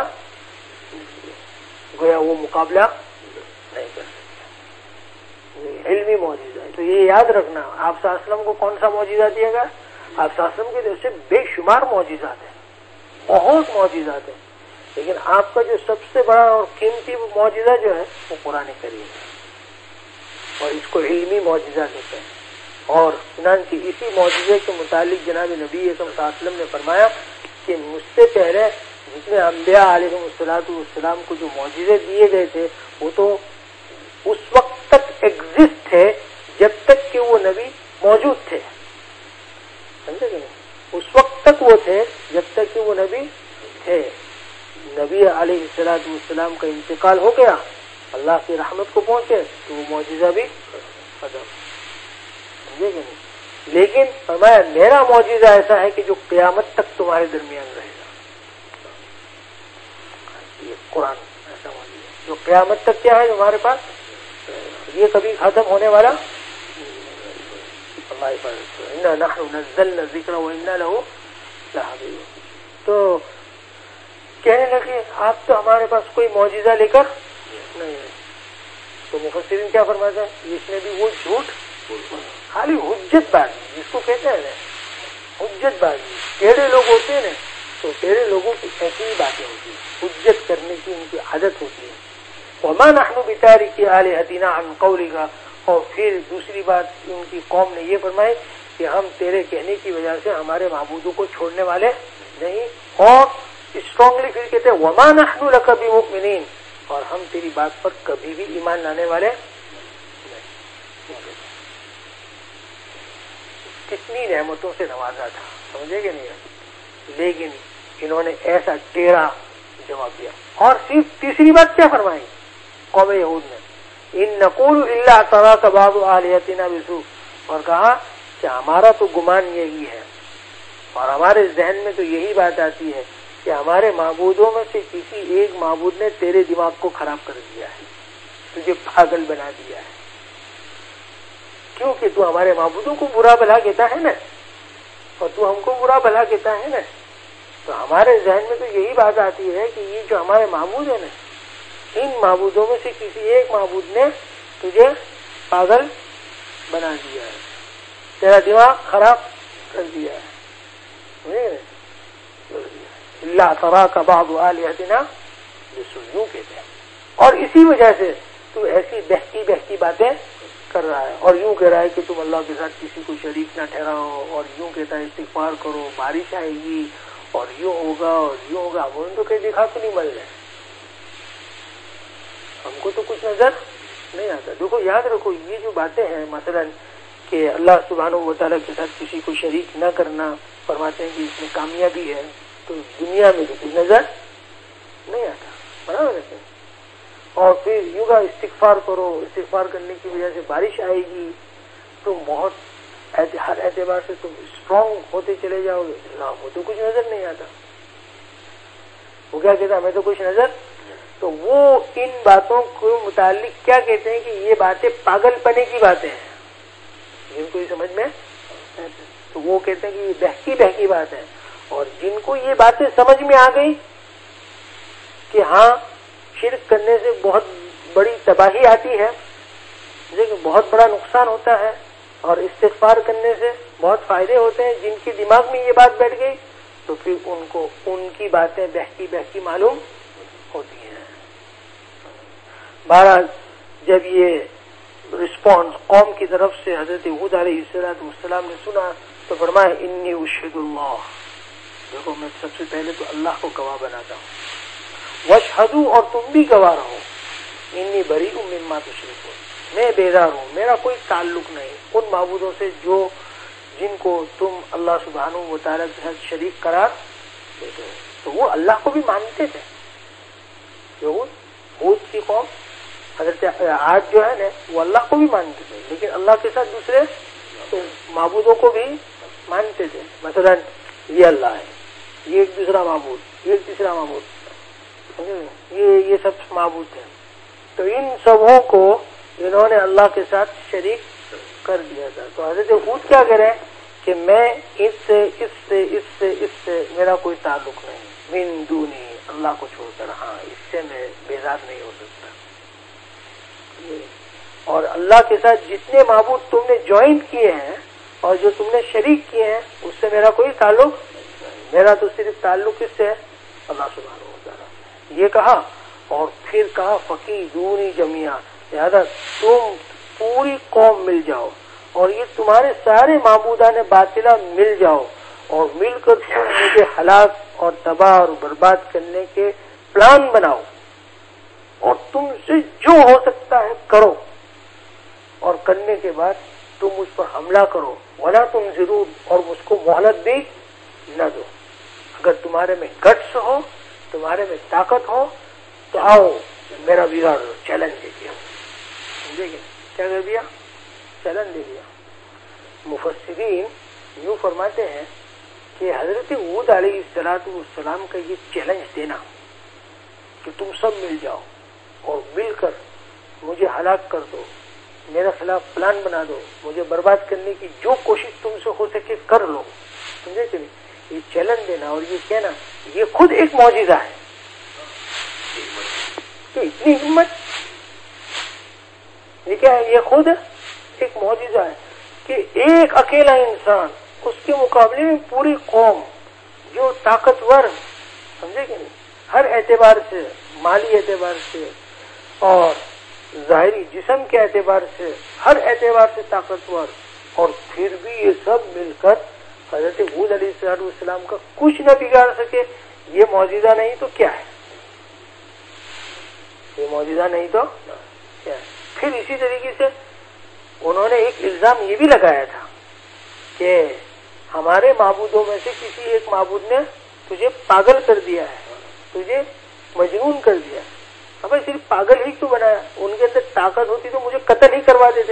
گویا وہ مقابلہ نہیں کر سکتا. علمی معجزہ ہے. تو یہ یاد رکھنا، آپ صلی اللہ علیہ وسلم کو کون سا معجزہ دیا گیا؟ آپ صلی اللہ علیہ وسلم کے طرف سے بے شمار معجزات ہیں، بہت معجزات ہیں، لیکن آپ کا جو سب سے بڑا اور قیمتی معجزہ جو ہے وہ قرآن کریم ہے، اور اس کو علمی معجزہ کہتے ہیں. اور چنانچہ اسی معجزے کے متعلق جناب نبی اکرم صلی اللہ علیہ وسلم نے فرمایا کہ مجھ سے پہلے جتنے انبیاء علیہ السلام کو جو معجزے دیے گئے تھے وہ تو اس وقت تک ایگزسٹ تھے جب تک کہ وہ نبی موجود تھے. سمجھے کہ نہیں؟ اس وقت تک وہ تھے جب تک کہ وہ نبی تھے. نبی علیہ السلام کا انتقال ہو گیا، اللہ کی رحمت کو پہنچے تو وہ معجزہ بھی ختم. سمجھے کہ نہیں؟ لیکن فرمایا میرا معجزہ ایسا ہے کہ جو قیامت تک تمہارے درمیان رہے گا. قرآن ایسا موجود ہے جو قیامت تک کیا ہے ہمارے پاس، یہ کبھی ختم ہونے والا اللہ اِنَّا نَحْنُ نَزَّلْنَا الذِّكْرَ وَإِنَّا لَهُ لَحَافِظُونَ۔ تو کہنے لگے آپ تو ہمارے پاس کوئی معجزہ لے کر نہیں ہے۔ تو مفسرین کیا فرماتے ہیں، اس میں بھی وہ جھوٹ خالی حجت بازی جس کو کہتے ہیں نا، حجت بازی، ٹیڑھے لوگ ہوتے ہیں نا، تو ٹیڑھے لوگوں کی ایسی ہی باتیں ہوتی ہیں، حجت کرنے کی ان کی عادت ہوتی ہے۔ وَمَا نَحْنُ بِتَارِكِي آلِهَتِنَا عَنْ قَوْلِكَ، اور پھر دوسری بات ان کی قوم نے یہ فرمائی کہ ہم تیرے کہنے کی وجہ سے ہمارے معبودوں کو چھوڑنے والے نہیں، اور اسٹرانگلی پھر کہتے ہیں وَمَا نَحْنُ لَكَ بِمُؤْمِنِينَ، اور ہم تیری بات پر کبھی بھی ایمان لانے والے نہیں۔ کتنی رحمتوں سے نوازا تھا، سمجھے کہ نہیں، لیکن انہوں نے ایسا ٹیڑھا جواب دیا۔ اور صرف تیسری بات کیا فرمائی قوم یہود نے، ان نقول الا تراک بعض آلہتنا بسوء، اور کہا کہ ہمارا تو گمان یہی ہے اور ہمارے ذہن میں تو یہی بات آتی ہے کہ ہمارے معبودوں میں سے کسی ایک معبود نے تیرے دماغ کو خراب کر دیا ہے، تجھے پاگل بنا دیا ہے، کیونکہ تو ہمارے معبودوں کو برا بھلا کہتا ہے نا، اور تو ہم کو برا بھلا کہتا ہے نا، تو ہمارے ذہن میں تو یہی بات آتی ہے کہ یہ جو ہمارے معبود ہیں نا، ان معبودوں میں سے کسی ایک معبود نے تجھے پاگل بنا دیا ہے، تیرا دماغ خراب کر دیا ہے۔ اللہ تراک بعض آلہتنا بسوء، یوں کہتے ہیں، اور اسی وجہ سے تو ایسی بہتی بہتی باتیں کر رہا ہے، اور یوں کہہ رہا ہے کہ تم اللہ کے ساتھ کسی کو شریک نہ ٹھہراؤ، اور یوں کہتا ہے استغفار کرو، بارش آئے گی، اور یوں ہوگا اور یوں ہوگا۔ وہ ان کو کہیں دکھا تو نہیں مل رہے، ہم کو تو کچھ نظر نہیں آتا۔ دیکھو یاد رکھو، یہ جو باتیں ہیں مثلا کہ اللہ سبحانہ و تعالیٰ کے ساتھ کسی کو شریک نہ کرنا، فرماتے ہیں کہ اس میں کامیابی ہے، تو دنیا میں تو کچھ نظر نہیں آتا، برابر ہے۔ اور پھر یوں کا استغفار کرو، استغفار کرنے کی وجہ سے بارش آئے گی، تو بہت ہر اعتبار سے تم اسٹرانگ ہوتے چلے جاؤ گے۔ وہ تو کچھ نظر نہیں آتا، وہ کیا کہتا ہمیں تو کچھ نظر، تو وہ ان باتوں کو متعلق کیا کہتے ہیں کہ یہ باتیں پاگل پنے کی باتیں ہیں، جن کو یہ سمجھ میں، تو وہ کہتے ہیں کہ یہ بہکی بہکی بات ہے، اور جن کو یہ باتیں سمجھ میں آ گئی کہ ہاں شرک کرنے سے بہت بڑی تباہی آتی ہے، لیکن بہت بڑا نقصان ہوتا ہے، اور استغفار کرنے سے بہت فائدے ہوتے ہیں، جن کے دماغ میں یہ بات بیٹھ گئی تو پھر ان کو ان کی باتیں بہکی بہکی معلوم ہوتی ہیں۔ بہرحال جب یہ رسپانس قوم کی طرف سے حضرت ہود علیہ السلام نے سنا تو فرمایا انی اشہد اللہ، دیکھو میں سب سے پہلے تو اللہ کو گواہ بناتا ہوں، واشہدوا، اور تم بھی گواہ رہو، انی بریء مما تشرکون، میں بیدار ہوں، میرا کوئی تعلق نہیں ان معبودوں سے جن کو تم اللہ سبحانہ و تعالیٰ کے ساتھ شریک قرار دیتے ہو۔ تو وہ اللہ کو بھی مانتے تھے، ہود کی قوم حضرت عاد جو ہے نا وہ اللہ کو بھی مانتے تھے، لیکن اللہ کے ساتھ دوسرے معبودوں کو بھی مانتے تھے، مثلا یہ اللہ ہے، یہ ایک دوسرا معبود، یہ ایک تیسرا معبود، یہ سب معبود تھے، تو ان سبوں کو انہوں نے اللہ کے ساتھ شریک کر دیا تھا۔ تو حضرت ہود کیا کہہ رہے ہیں کہ میں اس سے میرا کوئی تعلق نہیں، من دونی، اللہ کو چھوڑ کر، ہاں اس سے میں بیزار نہیں ہو سکتا، اور اللہ کے ساتھ جتنے معبود تم نے جوائن کیے ہیں اور جو تم نے شریک کیے ہیں اس سے میرا کوئی تعلق نہیں، میرا تو صرف تعلق کس سے ہے، اللہ سبحانہ و تعالیٰ۔ یہ کہا اور پھر کہا فقیدونی جمیعا، لہذا تم پوری قوم مل جاؤ اور یہ تمہارے سارے معبودان باطلہ مل جاؤ اور مل کر تم مجھے ہلاک اور تباہ اور برباد کرنے کے پلان بناؤ، اور تم سے جو ہو سکتا ہے کرو، اور کرنے کے بعد تم مجھ پر حملہ کرو، ولا تنظرون، اور مجھ کو مہلت بھی نہ دو، اگر تمہارے میں گٹس ہو، تمہارے میں طاقت ہو تو آؤ میرا بگاڑ دو، چیلنج دے دیا، سمجھے گے کیا کر دیا، چیلنج دے دیا۔ مفسرین یوں فرماتے ہیں کہ حضرت ہود علیہ السلام کا یہ چیلنج دینا کہ کہ تم سب مل جاؤ اور مل کر مجھے ہلاک کر دو، میرے خلاف پلان بنا دو، مجھے برباد کرنے کی جو کوشش تم سے ہو سکے کر لو. سمجھے کہ نہیں؟ یہ چیلنج دینا اور یہ کہنا یہ خود ایک معجزہ ہے. کہ اتنی ہمت، یہ کیا ہے؟ یہ خود ایک معجزہ ہے کہ ایک اکیلا انسان، اس کے مقابلے میں پوری قوم جو طاقتور، سمجھے کہ نہیں، ہر اعتبار سے، مالی اعتبار سے اور ظاہری جسم کے اعتبار سے، ہر اعتبار سے طاقتور، اور پھر بھی یہ سب مل کر حضرت ہود علیہ السلام کا کچھ نہ بگاڑ سکے. یہ معجزہ نہیں تو کیا ہے؟ یہ معجزہ نہیں تو کیا ہے؟ پھر اسی طریقے سے انہوں نے ایک الزام یہ بھی لگایا تھا کہ ہمارے معبودوں میں سے کسی ایک معبود نے تجھے پاگل کر دیا ہے، تجھے مجنون کر دیا. اب صرف پاگل ہی کیوں بنایا؟ ان کے اندر طاقت ہوتی تو مجھے قتل ہی کروا دیتے.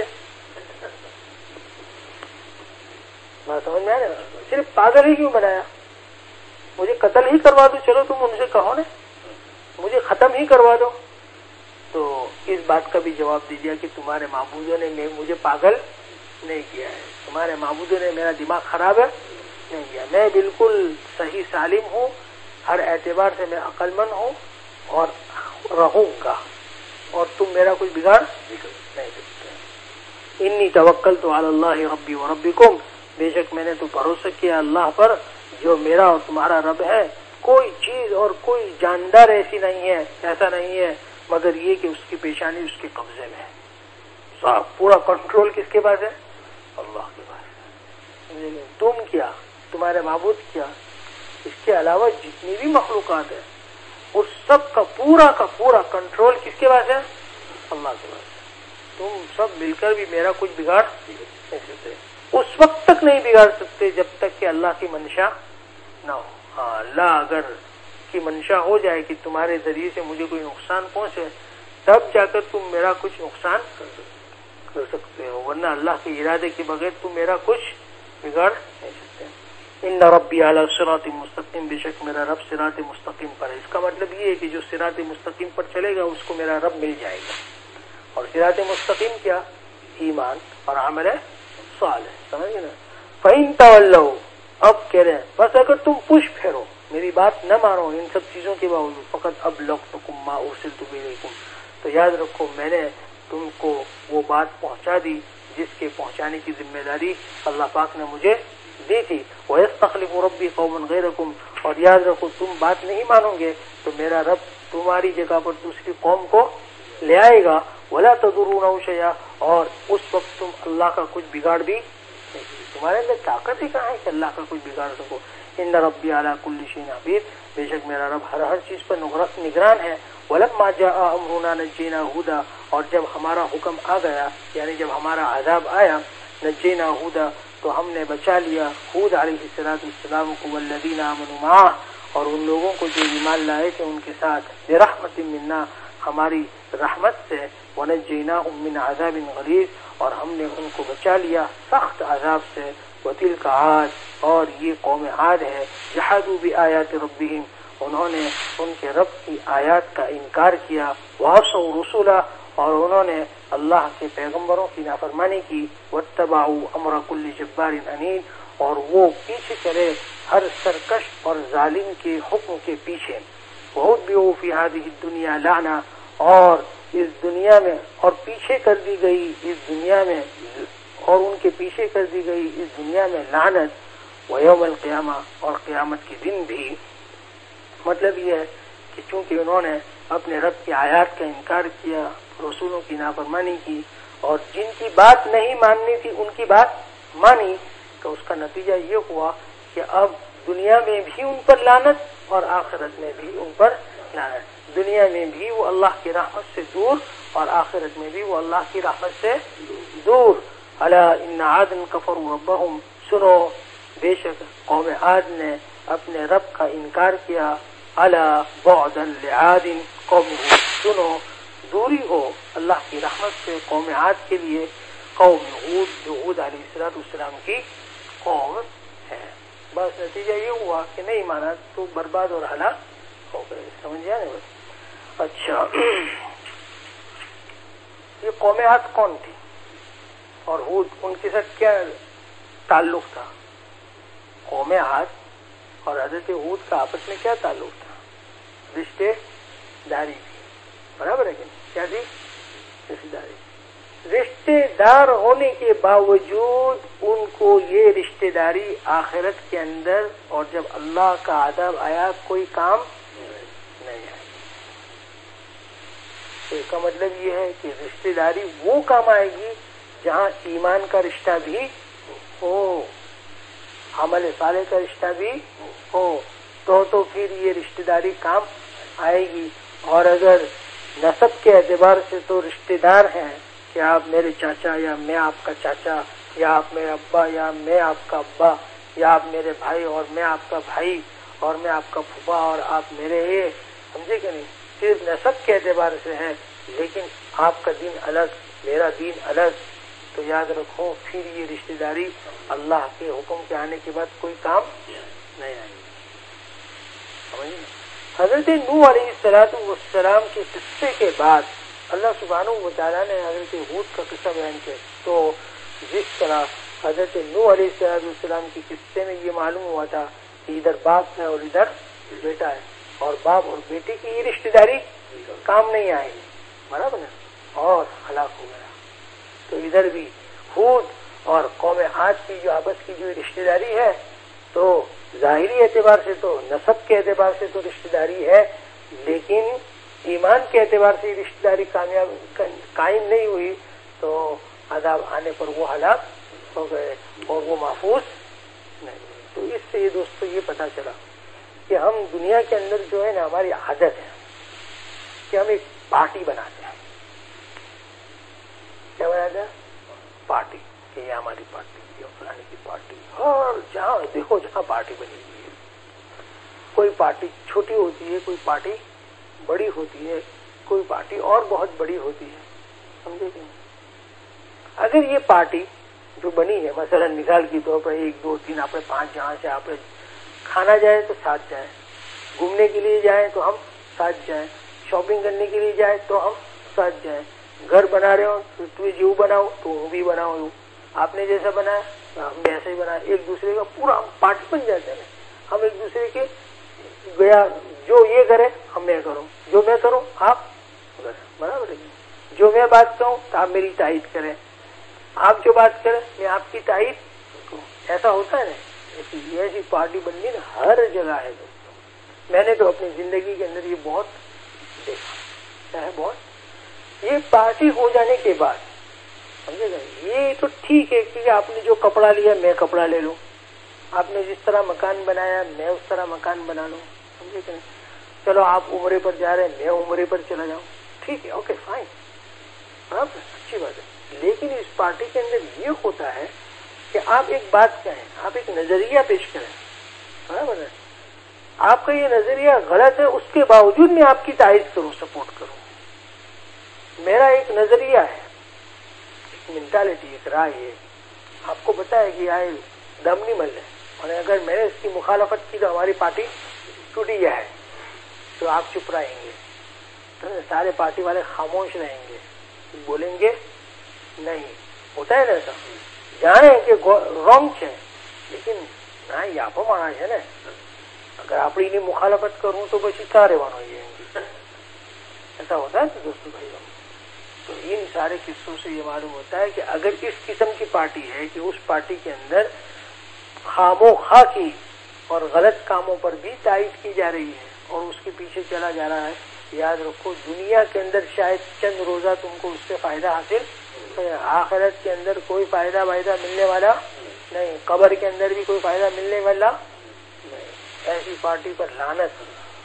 بات سمجھ میں آ رہا ہے؟ صرف پاگل ہی کیوں بنایا؟ مجھے قتل ہی کروا دو. چلو تم ان سے کہو نا مجھے ختم ہی کروا دو. تو اس بات کا بھی جواب دیجیے کہ تمہارے معبودوں نے مجھے پاگل نہیں کیا ہے، تمہارے معبودوں نے میرا دماغ خراب ہے نہیں کیا. میں بالکل صحیح سالم ہوں، ہر اعتبار سے میں عقل مند ہوں اور رہوں گا، اور تم میرا کوئی بگاڑ نہیں سکتے. انی توکلت علی اللہ ربی و ربکم، بے شک میں نے تو بھروسہ کیا اللہ پر جو میرا اور تمہارا رب ہے. کوئی چیز اور کوئی جاندار ایسی نہیں ہے، ایسا نہیں ہے مگر یہ کہ اس کی پیشانی اس کے قبضے میں ہے. صاحب پورا کنٹرول کس کے پاس ہے؟ اللہ کے پاس ہے. تم کیا، تمہارے معبود کیا، اس کے علاوہ جتنی بھی مخلوقات ہیں اس سب کا پورا کنٹرول کس کے پاس ہے؟ اللہ کے پاس ہے. تم سب مل کر بھی میرا کچھ بگاڑ نہیں سکتے. اس وقت تک نہیں بگاڑ سکتے جب تک کہ اللہ کی منشا نہ ہو. ہاں، اللہ اگر کی منشا ہو جائے کہ تمہارے ذریعے سے مجھے کوئی نقصان پہنچے تب جا کر تم میرا کچھ نقصان کر سکتے ہو، ورنہ اللہ کے ارادے کے بغیر تم میرا کچھ بگاڑ نہیں سکتے. ان ربی علی صراط مستقیم، بے شک میرا رب صراط مستقیم پر ہے. اس کا مطلب یہ ہے کہ جو صراط مستقیم پر چلے گا اس کو میرا رب مل جائے گا. اور صراط مستقیم کیا؟ ایمان اور عمل صالح. سمجھ گئے نا؟ فَإِن تَوَلَّوْا، اب کہہ رہے ہیں بس اگر تم پش پھیرو، میری بات نہ مانو ان سب چیزوں کے باوجود، فقط ابلغتکم ما ارسلت الیکم، تو یاد رکھو میں نے تم کو وہ بات پہنچا دی جس کے پہنچانے کی ذمہ داری اللہ پاک نے مجھے دی تھی. وَيَسْتَخْلِفُ رَبِّي قَوْمًا غَيْرَكُمْ، اور یاد رکھو تم بات نہیں مانو گے تو میرا رب تمہاری جگہ پر دوسری قوم کو لے آئے گا. وَلَا تَضُرُّونَهُ شَيْئًا، اور اس وقت تم اللہ کا کچھ بگاڑ بھی نہیں، تمہارے اندر طاقت ہی کہاں ہے کہ اللہ کا کچھ بگاڑ سکو. ان ربی علی کل شیء حفیظ، بے شک میرا رب ہر چیز پر نگران ہے. وَلَمَّا جَاءَ أَمْرُنَا نَجَّيْنَا هُودًا، اور جب ہمارا حکم آ گیا یعنی جب ہمارا عذاب آیا، نجینا ہودا، تو ہم نے بچا لیا ہود علیہ السلام کو، والذین آمنوا معہ، اور ان لوگوں کو جو ایمان لائے تھے ان کے ساتھ، برحمت منا، ہماری رحمت سے، ونجیناہم من عذاب غلیظ، اور ہم نے ان کو بچا لیا سخت عذاب سے. وتلک عاد، اور یہ قوم عاد ہے، جحدوا بآیات ربہم، انہوں نے ان کے رب کی آیات کا انکار کیا. وعصوا رسلا، اور انہوں نے اللہ کے پیغمبروں کی نافرمانی کی. واتبعوا امر کل جبار عنید، اور وہ پیچھے چلے ہر سرکش اور ظالم کے حکم کے پیچھے. وَأُتْبِعُوا فِي هَذِهِ الدُّنْيَا لَعْنَةً، اور اس دنیا میں، اور پیچھے کر دی گئی اس دنیا میں، اور ان کے پیچھے کر دی گئی اس دنیا میں لعنت. وَيَوْمَ الْقِيَامَةِ، اور قیامت کے دن بھی. مطلب یہ ہے کہ چونکہ انہوں نے اپنے رب کی آیات کا انکار کیا، رسولوں کی نافرمانی کی، اور جن کی بات نہیں ماننی تھی ان کی بات مانی، تو اس کا نتیجہ یہ ہوا کہ اب دنیا میں بھی ان پر لعنت اور آخرت میں بھی ان پر لعنت. دنیا میں بھی وہ اللہ کی رحمت سے دور اور آخرت میں بھی وہ اللہ کی رحمت سے دور. الا ان عاد کفروا ربهم، سنو بے شک قوم عاد نے اپنے رب کا انکار کیا. الا بعدا لعاد قوم ہود، سنو دوری ہو اللہ کی رحمت سے قوم عاد کے لیے قوم ہود، جو ہود علیہ السلام کی قوم ہے. بس نتیجہ یہ ہوا کہ نہیں مانا تو برباد اور ہلاک ہو گئے. سمجھ جائے نا. اچھا، یہ قوم عاد کون تھی اور ہود، ان کے ساتھ کیا تعلق تھا؟ قوم عاد اور حضرت ہود کا آپس میں کیا تعلق تھا؟ رشتے داری تھی، برابر ہے کہ نہیں؟ کیا تھی؟ رشتے داری۔ رشتے دار ہونے کے باوجود ان کو یہ رشتے داری آخرت کے اندر اور جب اللہ کا عذاب آیا کوئی کام نہیں آئی۔ اس کا مطلب یہ ہے کہ رشتے داری وہ کام آئے گی جہاں ایمان کا رشتہ بھی ہو، عمل صالح کا رشتہ بھی ہو، تو پھر یہ رشتے داری کام آئے گی۔ اور اگر نسب کے اعتبار سے تو رشتے دار ہیں کہ آپ میرے چاچا یا میں آپ کا چاچا، یا آپ میرے ابا یا میں آپ کا ابا، یا آپ میرے بھائی اور میں آپ کا بھائی، اور میں آپ کا پھوپھا اور آپ میرے یہ، سمجھے کہ نہیں؟ صرف نسب کے اعتبار سے ہے، لیکن آپ کا دین الگ میرا دین الگ، تو یاد رکھو پھر یہ رشتے داری اللہ کے حکم کے آنے کے بعد کوئی کام نہیں آئے گی۔ سمجھے؟ حضرت نوح علیہ السلام کے قصے کے بعد اللہ سبحانہ و تعالیٰ نے حضرت ہود کا قصہ بیان کیا، تو جس طرح حضرت نوح علیہ السلام کے قصے میں یہ معلوم ہوا تھا کہ ادھر باپ ہے اور ادھر بیٹا ہے، اور باپ اور بیٹے کی یہ رشتے داری کام نہیں آئے گی، برابر ہے، اور ہلاک ہو گیا۔ تو ادھر بھی ہود اور قوم عاد کی جو آپس کی جو رشتے داری ہے، تو ظاہری اعتبار سے تو نسب کے اعتبار سے تو رشتے داری ہے، لیکن ایمان کے اعتبار سے رشتے داری قائم نہیں ہوئی، تو عذاب آنے پر وہ ہلاک ہو گئے اور وہ محفوظ نہیں۔ تو اس سے یہ دوستو یہ پتا چلا کہ ہم دنیا کے اندر جو ہے نا، ہماری عادت ہے کہ ہم ایک پارٹی بناتے ہیں۔ کیا بناتے ہیں؟ پارٹی، کہ یہ ہماری پارٹی، یہ فلانے کی پارٹی، اور جہاں دیکھو جہاں پارٹی بنی ہوئی ہے، کوئی پارٹی چھوٹی ہوتی ہے، کوئی پارٹی بڑی ہوتی ہے، کوئی پارٹی اور بہت بڑی ہوتی ہے، سمجھے کہ نہیں؟ اگر یہ پارٹی جو بنی ہے، مثلا مثال کے طور پر 1 2 3 آپ 5 جہاں سے آپ کھانا جائے تو ساتھ جائیں، گھومنے کے لیے جائیں تو ہم ساتھ جائیں، شاپنگ کرنے کے لیے جائیں تو ہم ساتھ جائیں، گھر بنا رہے ہو تو تم جو بناؤ تو وہ بھی بناؤ، آپ نے جیسا بنایا تو ہم بھی ایسے ہی بنائے، ایک دوسرے کا پورا پارٹی بن جاتے ہیں۔ ہم ایک دوسرے کے گیا جو یہ کرے ہم میں کروں، جو میں کروں آپ کریں، برابر ہے؟ جو میں بات کروں تو آپ میری تائید کریں، آپ جو بات کریں میں آپ کی تائید کروں، ایسا ہوتا ہے نا؟ ایسی پارٹی بننی نا ہر جگہ ہے دوستوں۔ میں نے تو اپنی زندگی کے اندر یہ بہت دیکھا ہے، بہت۔ یہ پارٹی ہو جانے کے بعد سمجھے گا، یہ تو ٹھیک ہے کہ آپ نے جو کپڑا لیا میں کپڑا لے لوں، آپ نے جس طرح مکان بنایا میں اس طرح مکان بنا لوں، سمجھے کہ نہیں؟ چلو آپ عمرے پر جا رہے ہیں میں عمرے پر چلا جاؤں، ٹھیک ہے، اوکے فائن، اچھی بات ہے۔ لیکن اس پارٹی کے اندر یہ ہوتا ہے کہ آپ ایک بات کہیں، آپ ایک نظریہ پیش کریں، برابر ہے؟ آپ کا یہ نظریہ غلط ہے، اس کے باوجود میں آپ کی تائید کروں، سپورٹ کروں۔ میرا ایک نظریہ ہے، ایک مینٹالٹی، ایک رائے ہے، آپ کو پتا ہے کہ آئے دم نہیں مل رہے، اور اگر میں نے اس کی مخالفت کی تو ہماری پارٹی ٹوٹی ہے، تو آپ چپ رہیں گے، تو سارے پارٹی والے خاموش رہیں گے، بولیں گے نہیں، ہوتا ہے نا ایسا، جانے کہ رانگ ہے، لیکن نہ یہ مانا ہے نا، اگر آپ نے مخالفت کروں تو بس سارے بنو یہ، ایسا ہوتا ہے نا دوستوں بھائی۔ تو ان سارے قصوں سے یہ معلوم ہوتا ہے کہ اگر اس قسم کی پارٹی ہے کہ اس پارٹی کے اندر خام و خواہ کی اور غلط کاموں پر بھی تائید کی جا رہی ہے اور اس کے پیچھے چلا جا رہا ہے، یاد رکھو دنیا کے اندر شاید چند روزہ تم کو اس سے فائدہ حاصل ہے، آخرت کے اندر کوئی فائدہ ملنے والا نہیں، قبر کے اندر بھی کوئی فائدہ ملنے والا نہیں۔ ایسی پارٹی پر لعنت،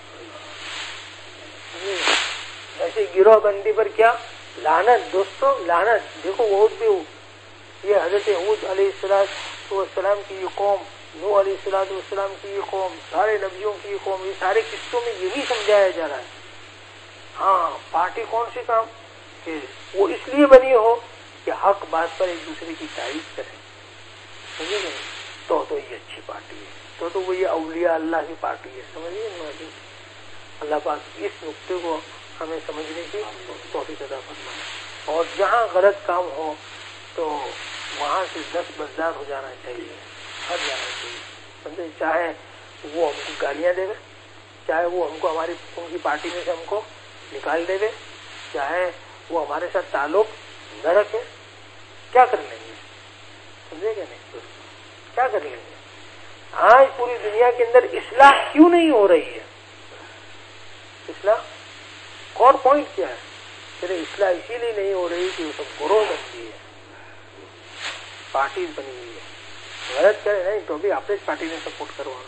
ایسی گروہ بندی پر کیا لعنت دوستوں، لعنت۔ دیکھو ہود بھی یہ حضرت ہود علیہ السلام کی یہ قوم، نوح علیہ السلام کی یہ قوم، سارے نبیوں کی یہ قوم، یہ سارے قصوں میں یہی سمجھایا جا رہا ہے۔ ہاں پارٹی کون سی کام کہ وہ اس لیے بنی ہو کہ حق بات پر ایک دوسرے کی تعریف کریں، سمجھے نہیں؟ تو یہ اچھی پارٹی ہے، تو وہ یہ اولیاء اللہ کی پارٹی ہے، سمجھیے۔ اللہ پاک اس نقطے کو ہمیں سمجھنے کی توفیق عطا فرمائے، اور جہاں غلط کام ہو تو وہاں سے دستبردار ہو جانا چاہیے، ہٹ جانا چاہیے، سمجھے؟ چاہے وہ ہم کو گالیاں دے، چاہے وہ ہم کو ہماری ان کی پارٹی میں سے ہم کو نکال دے، چاہے وہ ہمارے ساتھ تعلق نہ رکھے، کیا کر لیں گے؟ سمجھے کہ نہیں؟ کیا کر لیں گے؟ آج پوری دنیا کے اندر اصلاح کیوں نہیں ہو رہی ہے؟ اصلاح کور پوائنٹ کیا ہے؟ پھر اصلاح اسی لیے نہیں ہو رہی کہ وہ سب گروہ بنتی ہے، پارٹیز بنی ہوئی ہے، غلط کرے نہیں تو بھی آپ پارٹی میں سپورٹ کروانا۔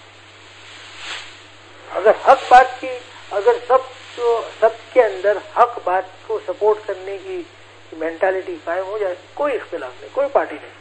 اگر حق بات کی، اگر سب کے اندر حق بات کو سپورٹ کرنے کی مینٹالٹی قائم ہو جائے، کوئی اختلاف نہیں، کوئی پارٹی نہیں،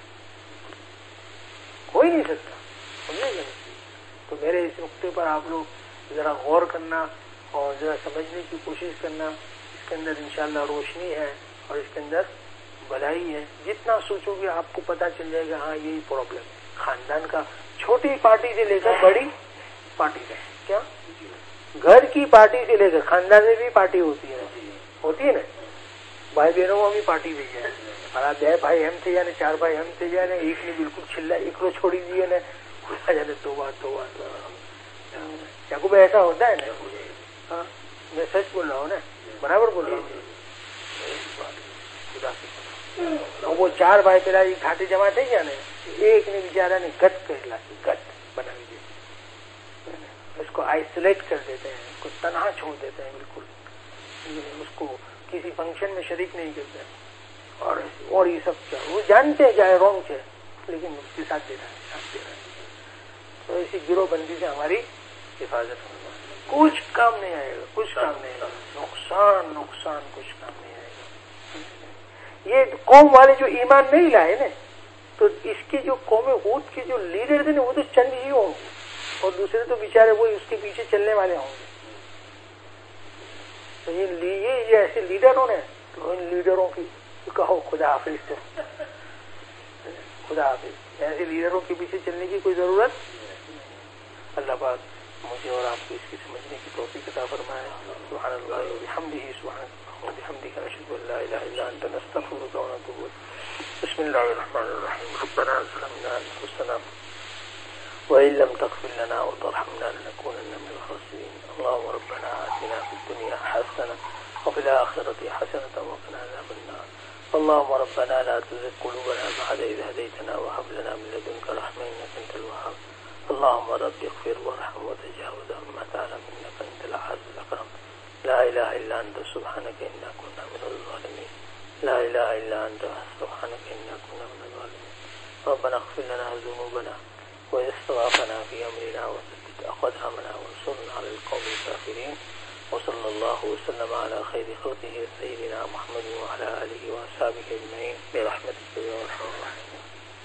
کوئی نہیں سکتا، سمجھے گا؟ تو میرے اس نقطے پر آپ لوگ ذرا غور کرنا اور ذرا سمجھنے کی کوشش کرنا، اس کے اندر انشاءاللہ روشنی ہے اور اس کے اندر بھلائی ہے۔ جتنا سوچو گے آپ کو پتہ چل جائے گا ہاں یہی پرابلم ہے خاندان کا، چھوٹی پارٹی سے لے کر بڑی پارٹی کا، کیا گھر کی پارٹی سے لے کر خاندان میں بھی پارٹی ہوتی ہے نا، بھائی بہنوں میں بھی پارٹی ہوئی ہے، اور دے بھائی ہم تھے یعنی 4 بھائی ہم تھے یعنی ایک نے بالکل چلا ایک چھوڑی دیے نا، خدا جانے دو بات یعقوب ایسا ہوتا ہے نا؟ ہاں میں سچ بول رہا ہوں نا، برابر بول رہا ہوں، خدا سے اور وہ 4 بھائی پہلا ایک گھاٹے جمع تھے کیا نہیں، ایک نے بیچارہ نے گٹ کر گٹ بنا دی، اس کو آئسولیٹ کر دیتے ہیں، اس کو تنہا چھوڑ دیتے ہیں، بالکل اس کو کسی فنکشن میں شریک نہیں کرتے، اور یہ سب کیا وہ جانتے ہیں چاہے رونگ ہے لیکن اس کے ساتھ دے رہا ہے، تو اسی گروہ بندی سے ہماری حفاظت ہوگا، کچھ کام نہیں آئے گا، کچھ کام نہیں آئے گا، نقصان کچھ کام نہیں آئے گا۔ یہ قوم والے جو ایمان نہیں لائے نا، تو اس کے جو قوم ہود کے جو لیڈر تھے نا وہ تو چند ہی ہوں گے، اور دوسرے تو بیچارے وہی اس کے پیچھے چلنے والے ہوں گے۔ تو یہ ایسے لیڈر ہونے، تو ان لیڈروں کی کہو خدا حافظ، تو خدا حافظ، ایسے لیڈروں کے پیچھے چلنے کی کوئی ضرورت۔ اللہ پاک مجھے اور آپ کو اس کی سمجھنے کی توفیق عطا فرمائے۔ سبحان اللہ وبحمدہ، سبحان اللہ وبحمدہ، اشہد ان لا الہ الا انت، نستغفرک ونتوب الیک۔ بسم اللہ الرحمن الرحیم، ربنا ظلمنا انفسنا وإن لم تغفر لنا وترحمنا لنكونن من الخاسرين، اللهم ربنا آتنا في الدنيا حسنة وفي الآخرة حسنة وقنا عذاب النار، اللهم ربنا لا تزغ قلوبنا بعد إذ هديتنا وهب لنا من لدنك رحمة إنك أنت الوهاب، اللهم رب اغفر وارحم وتجاوز عما تعلم إنك أنت العزيز الأكرم، لا إله إلا أنت سبحانك إنا كنا من الظالمين، لا إله إلا أنت سبحانك إنا كنا من الظالمين، ربنا اغفر لنا ذنوبنا وإسرافنا في أمرنا وثبت أقدامنا وانصرنا على القوم الكافرين، وصلى الله وسلم على خير خلقه سيدنا محمد وعلى آله وأصحابه أجمعين برحمتك يا أرحم الراحمين۔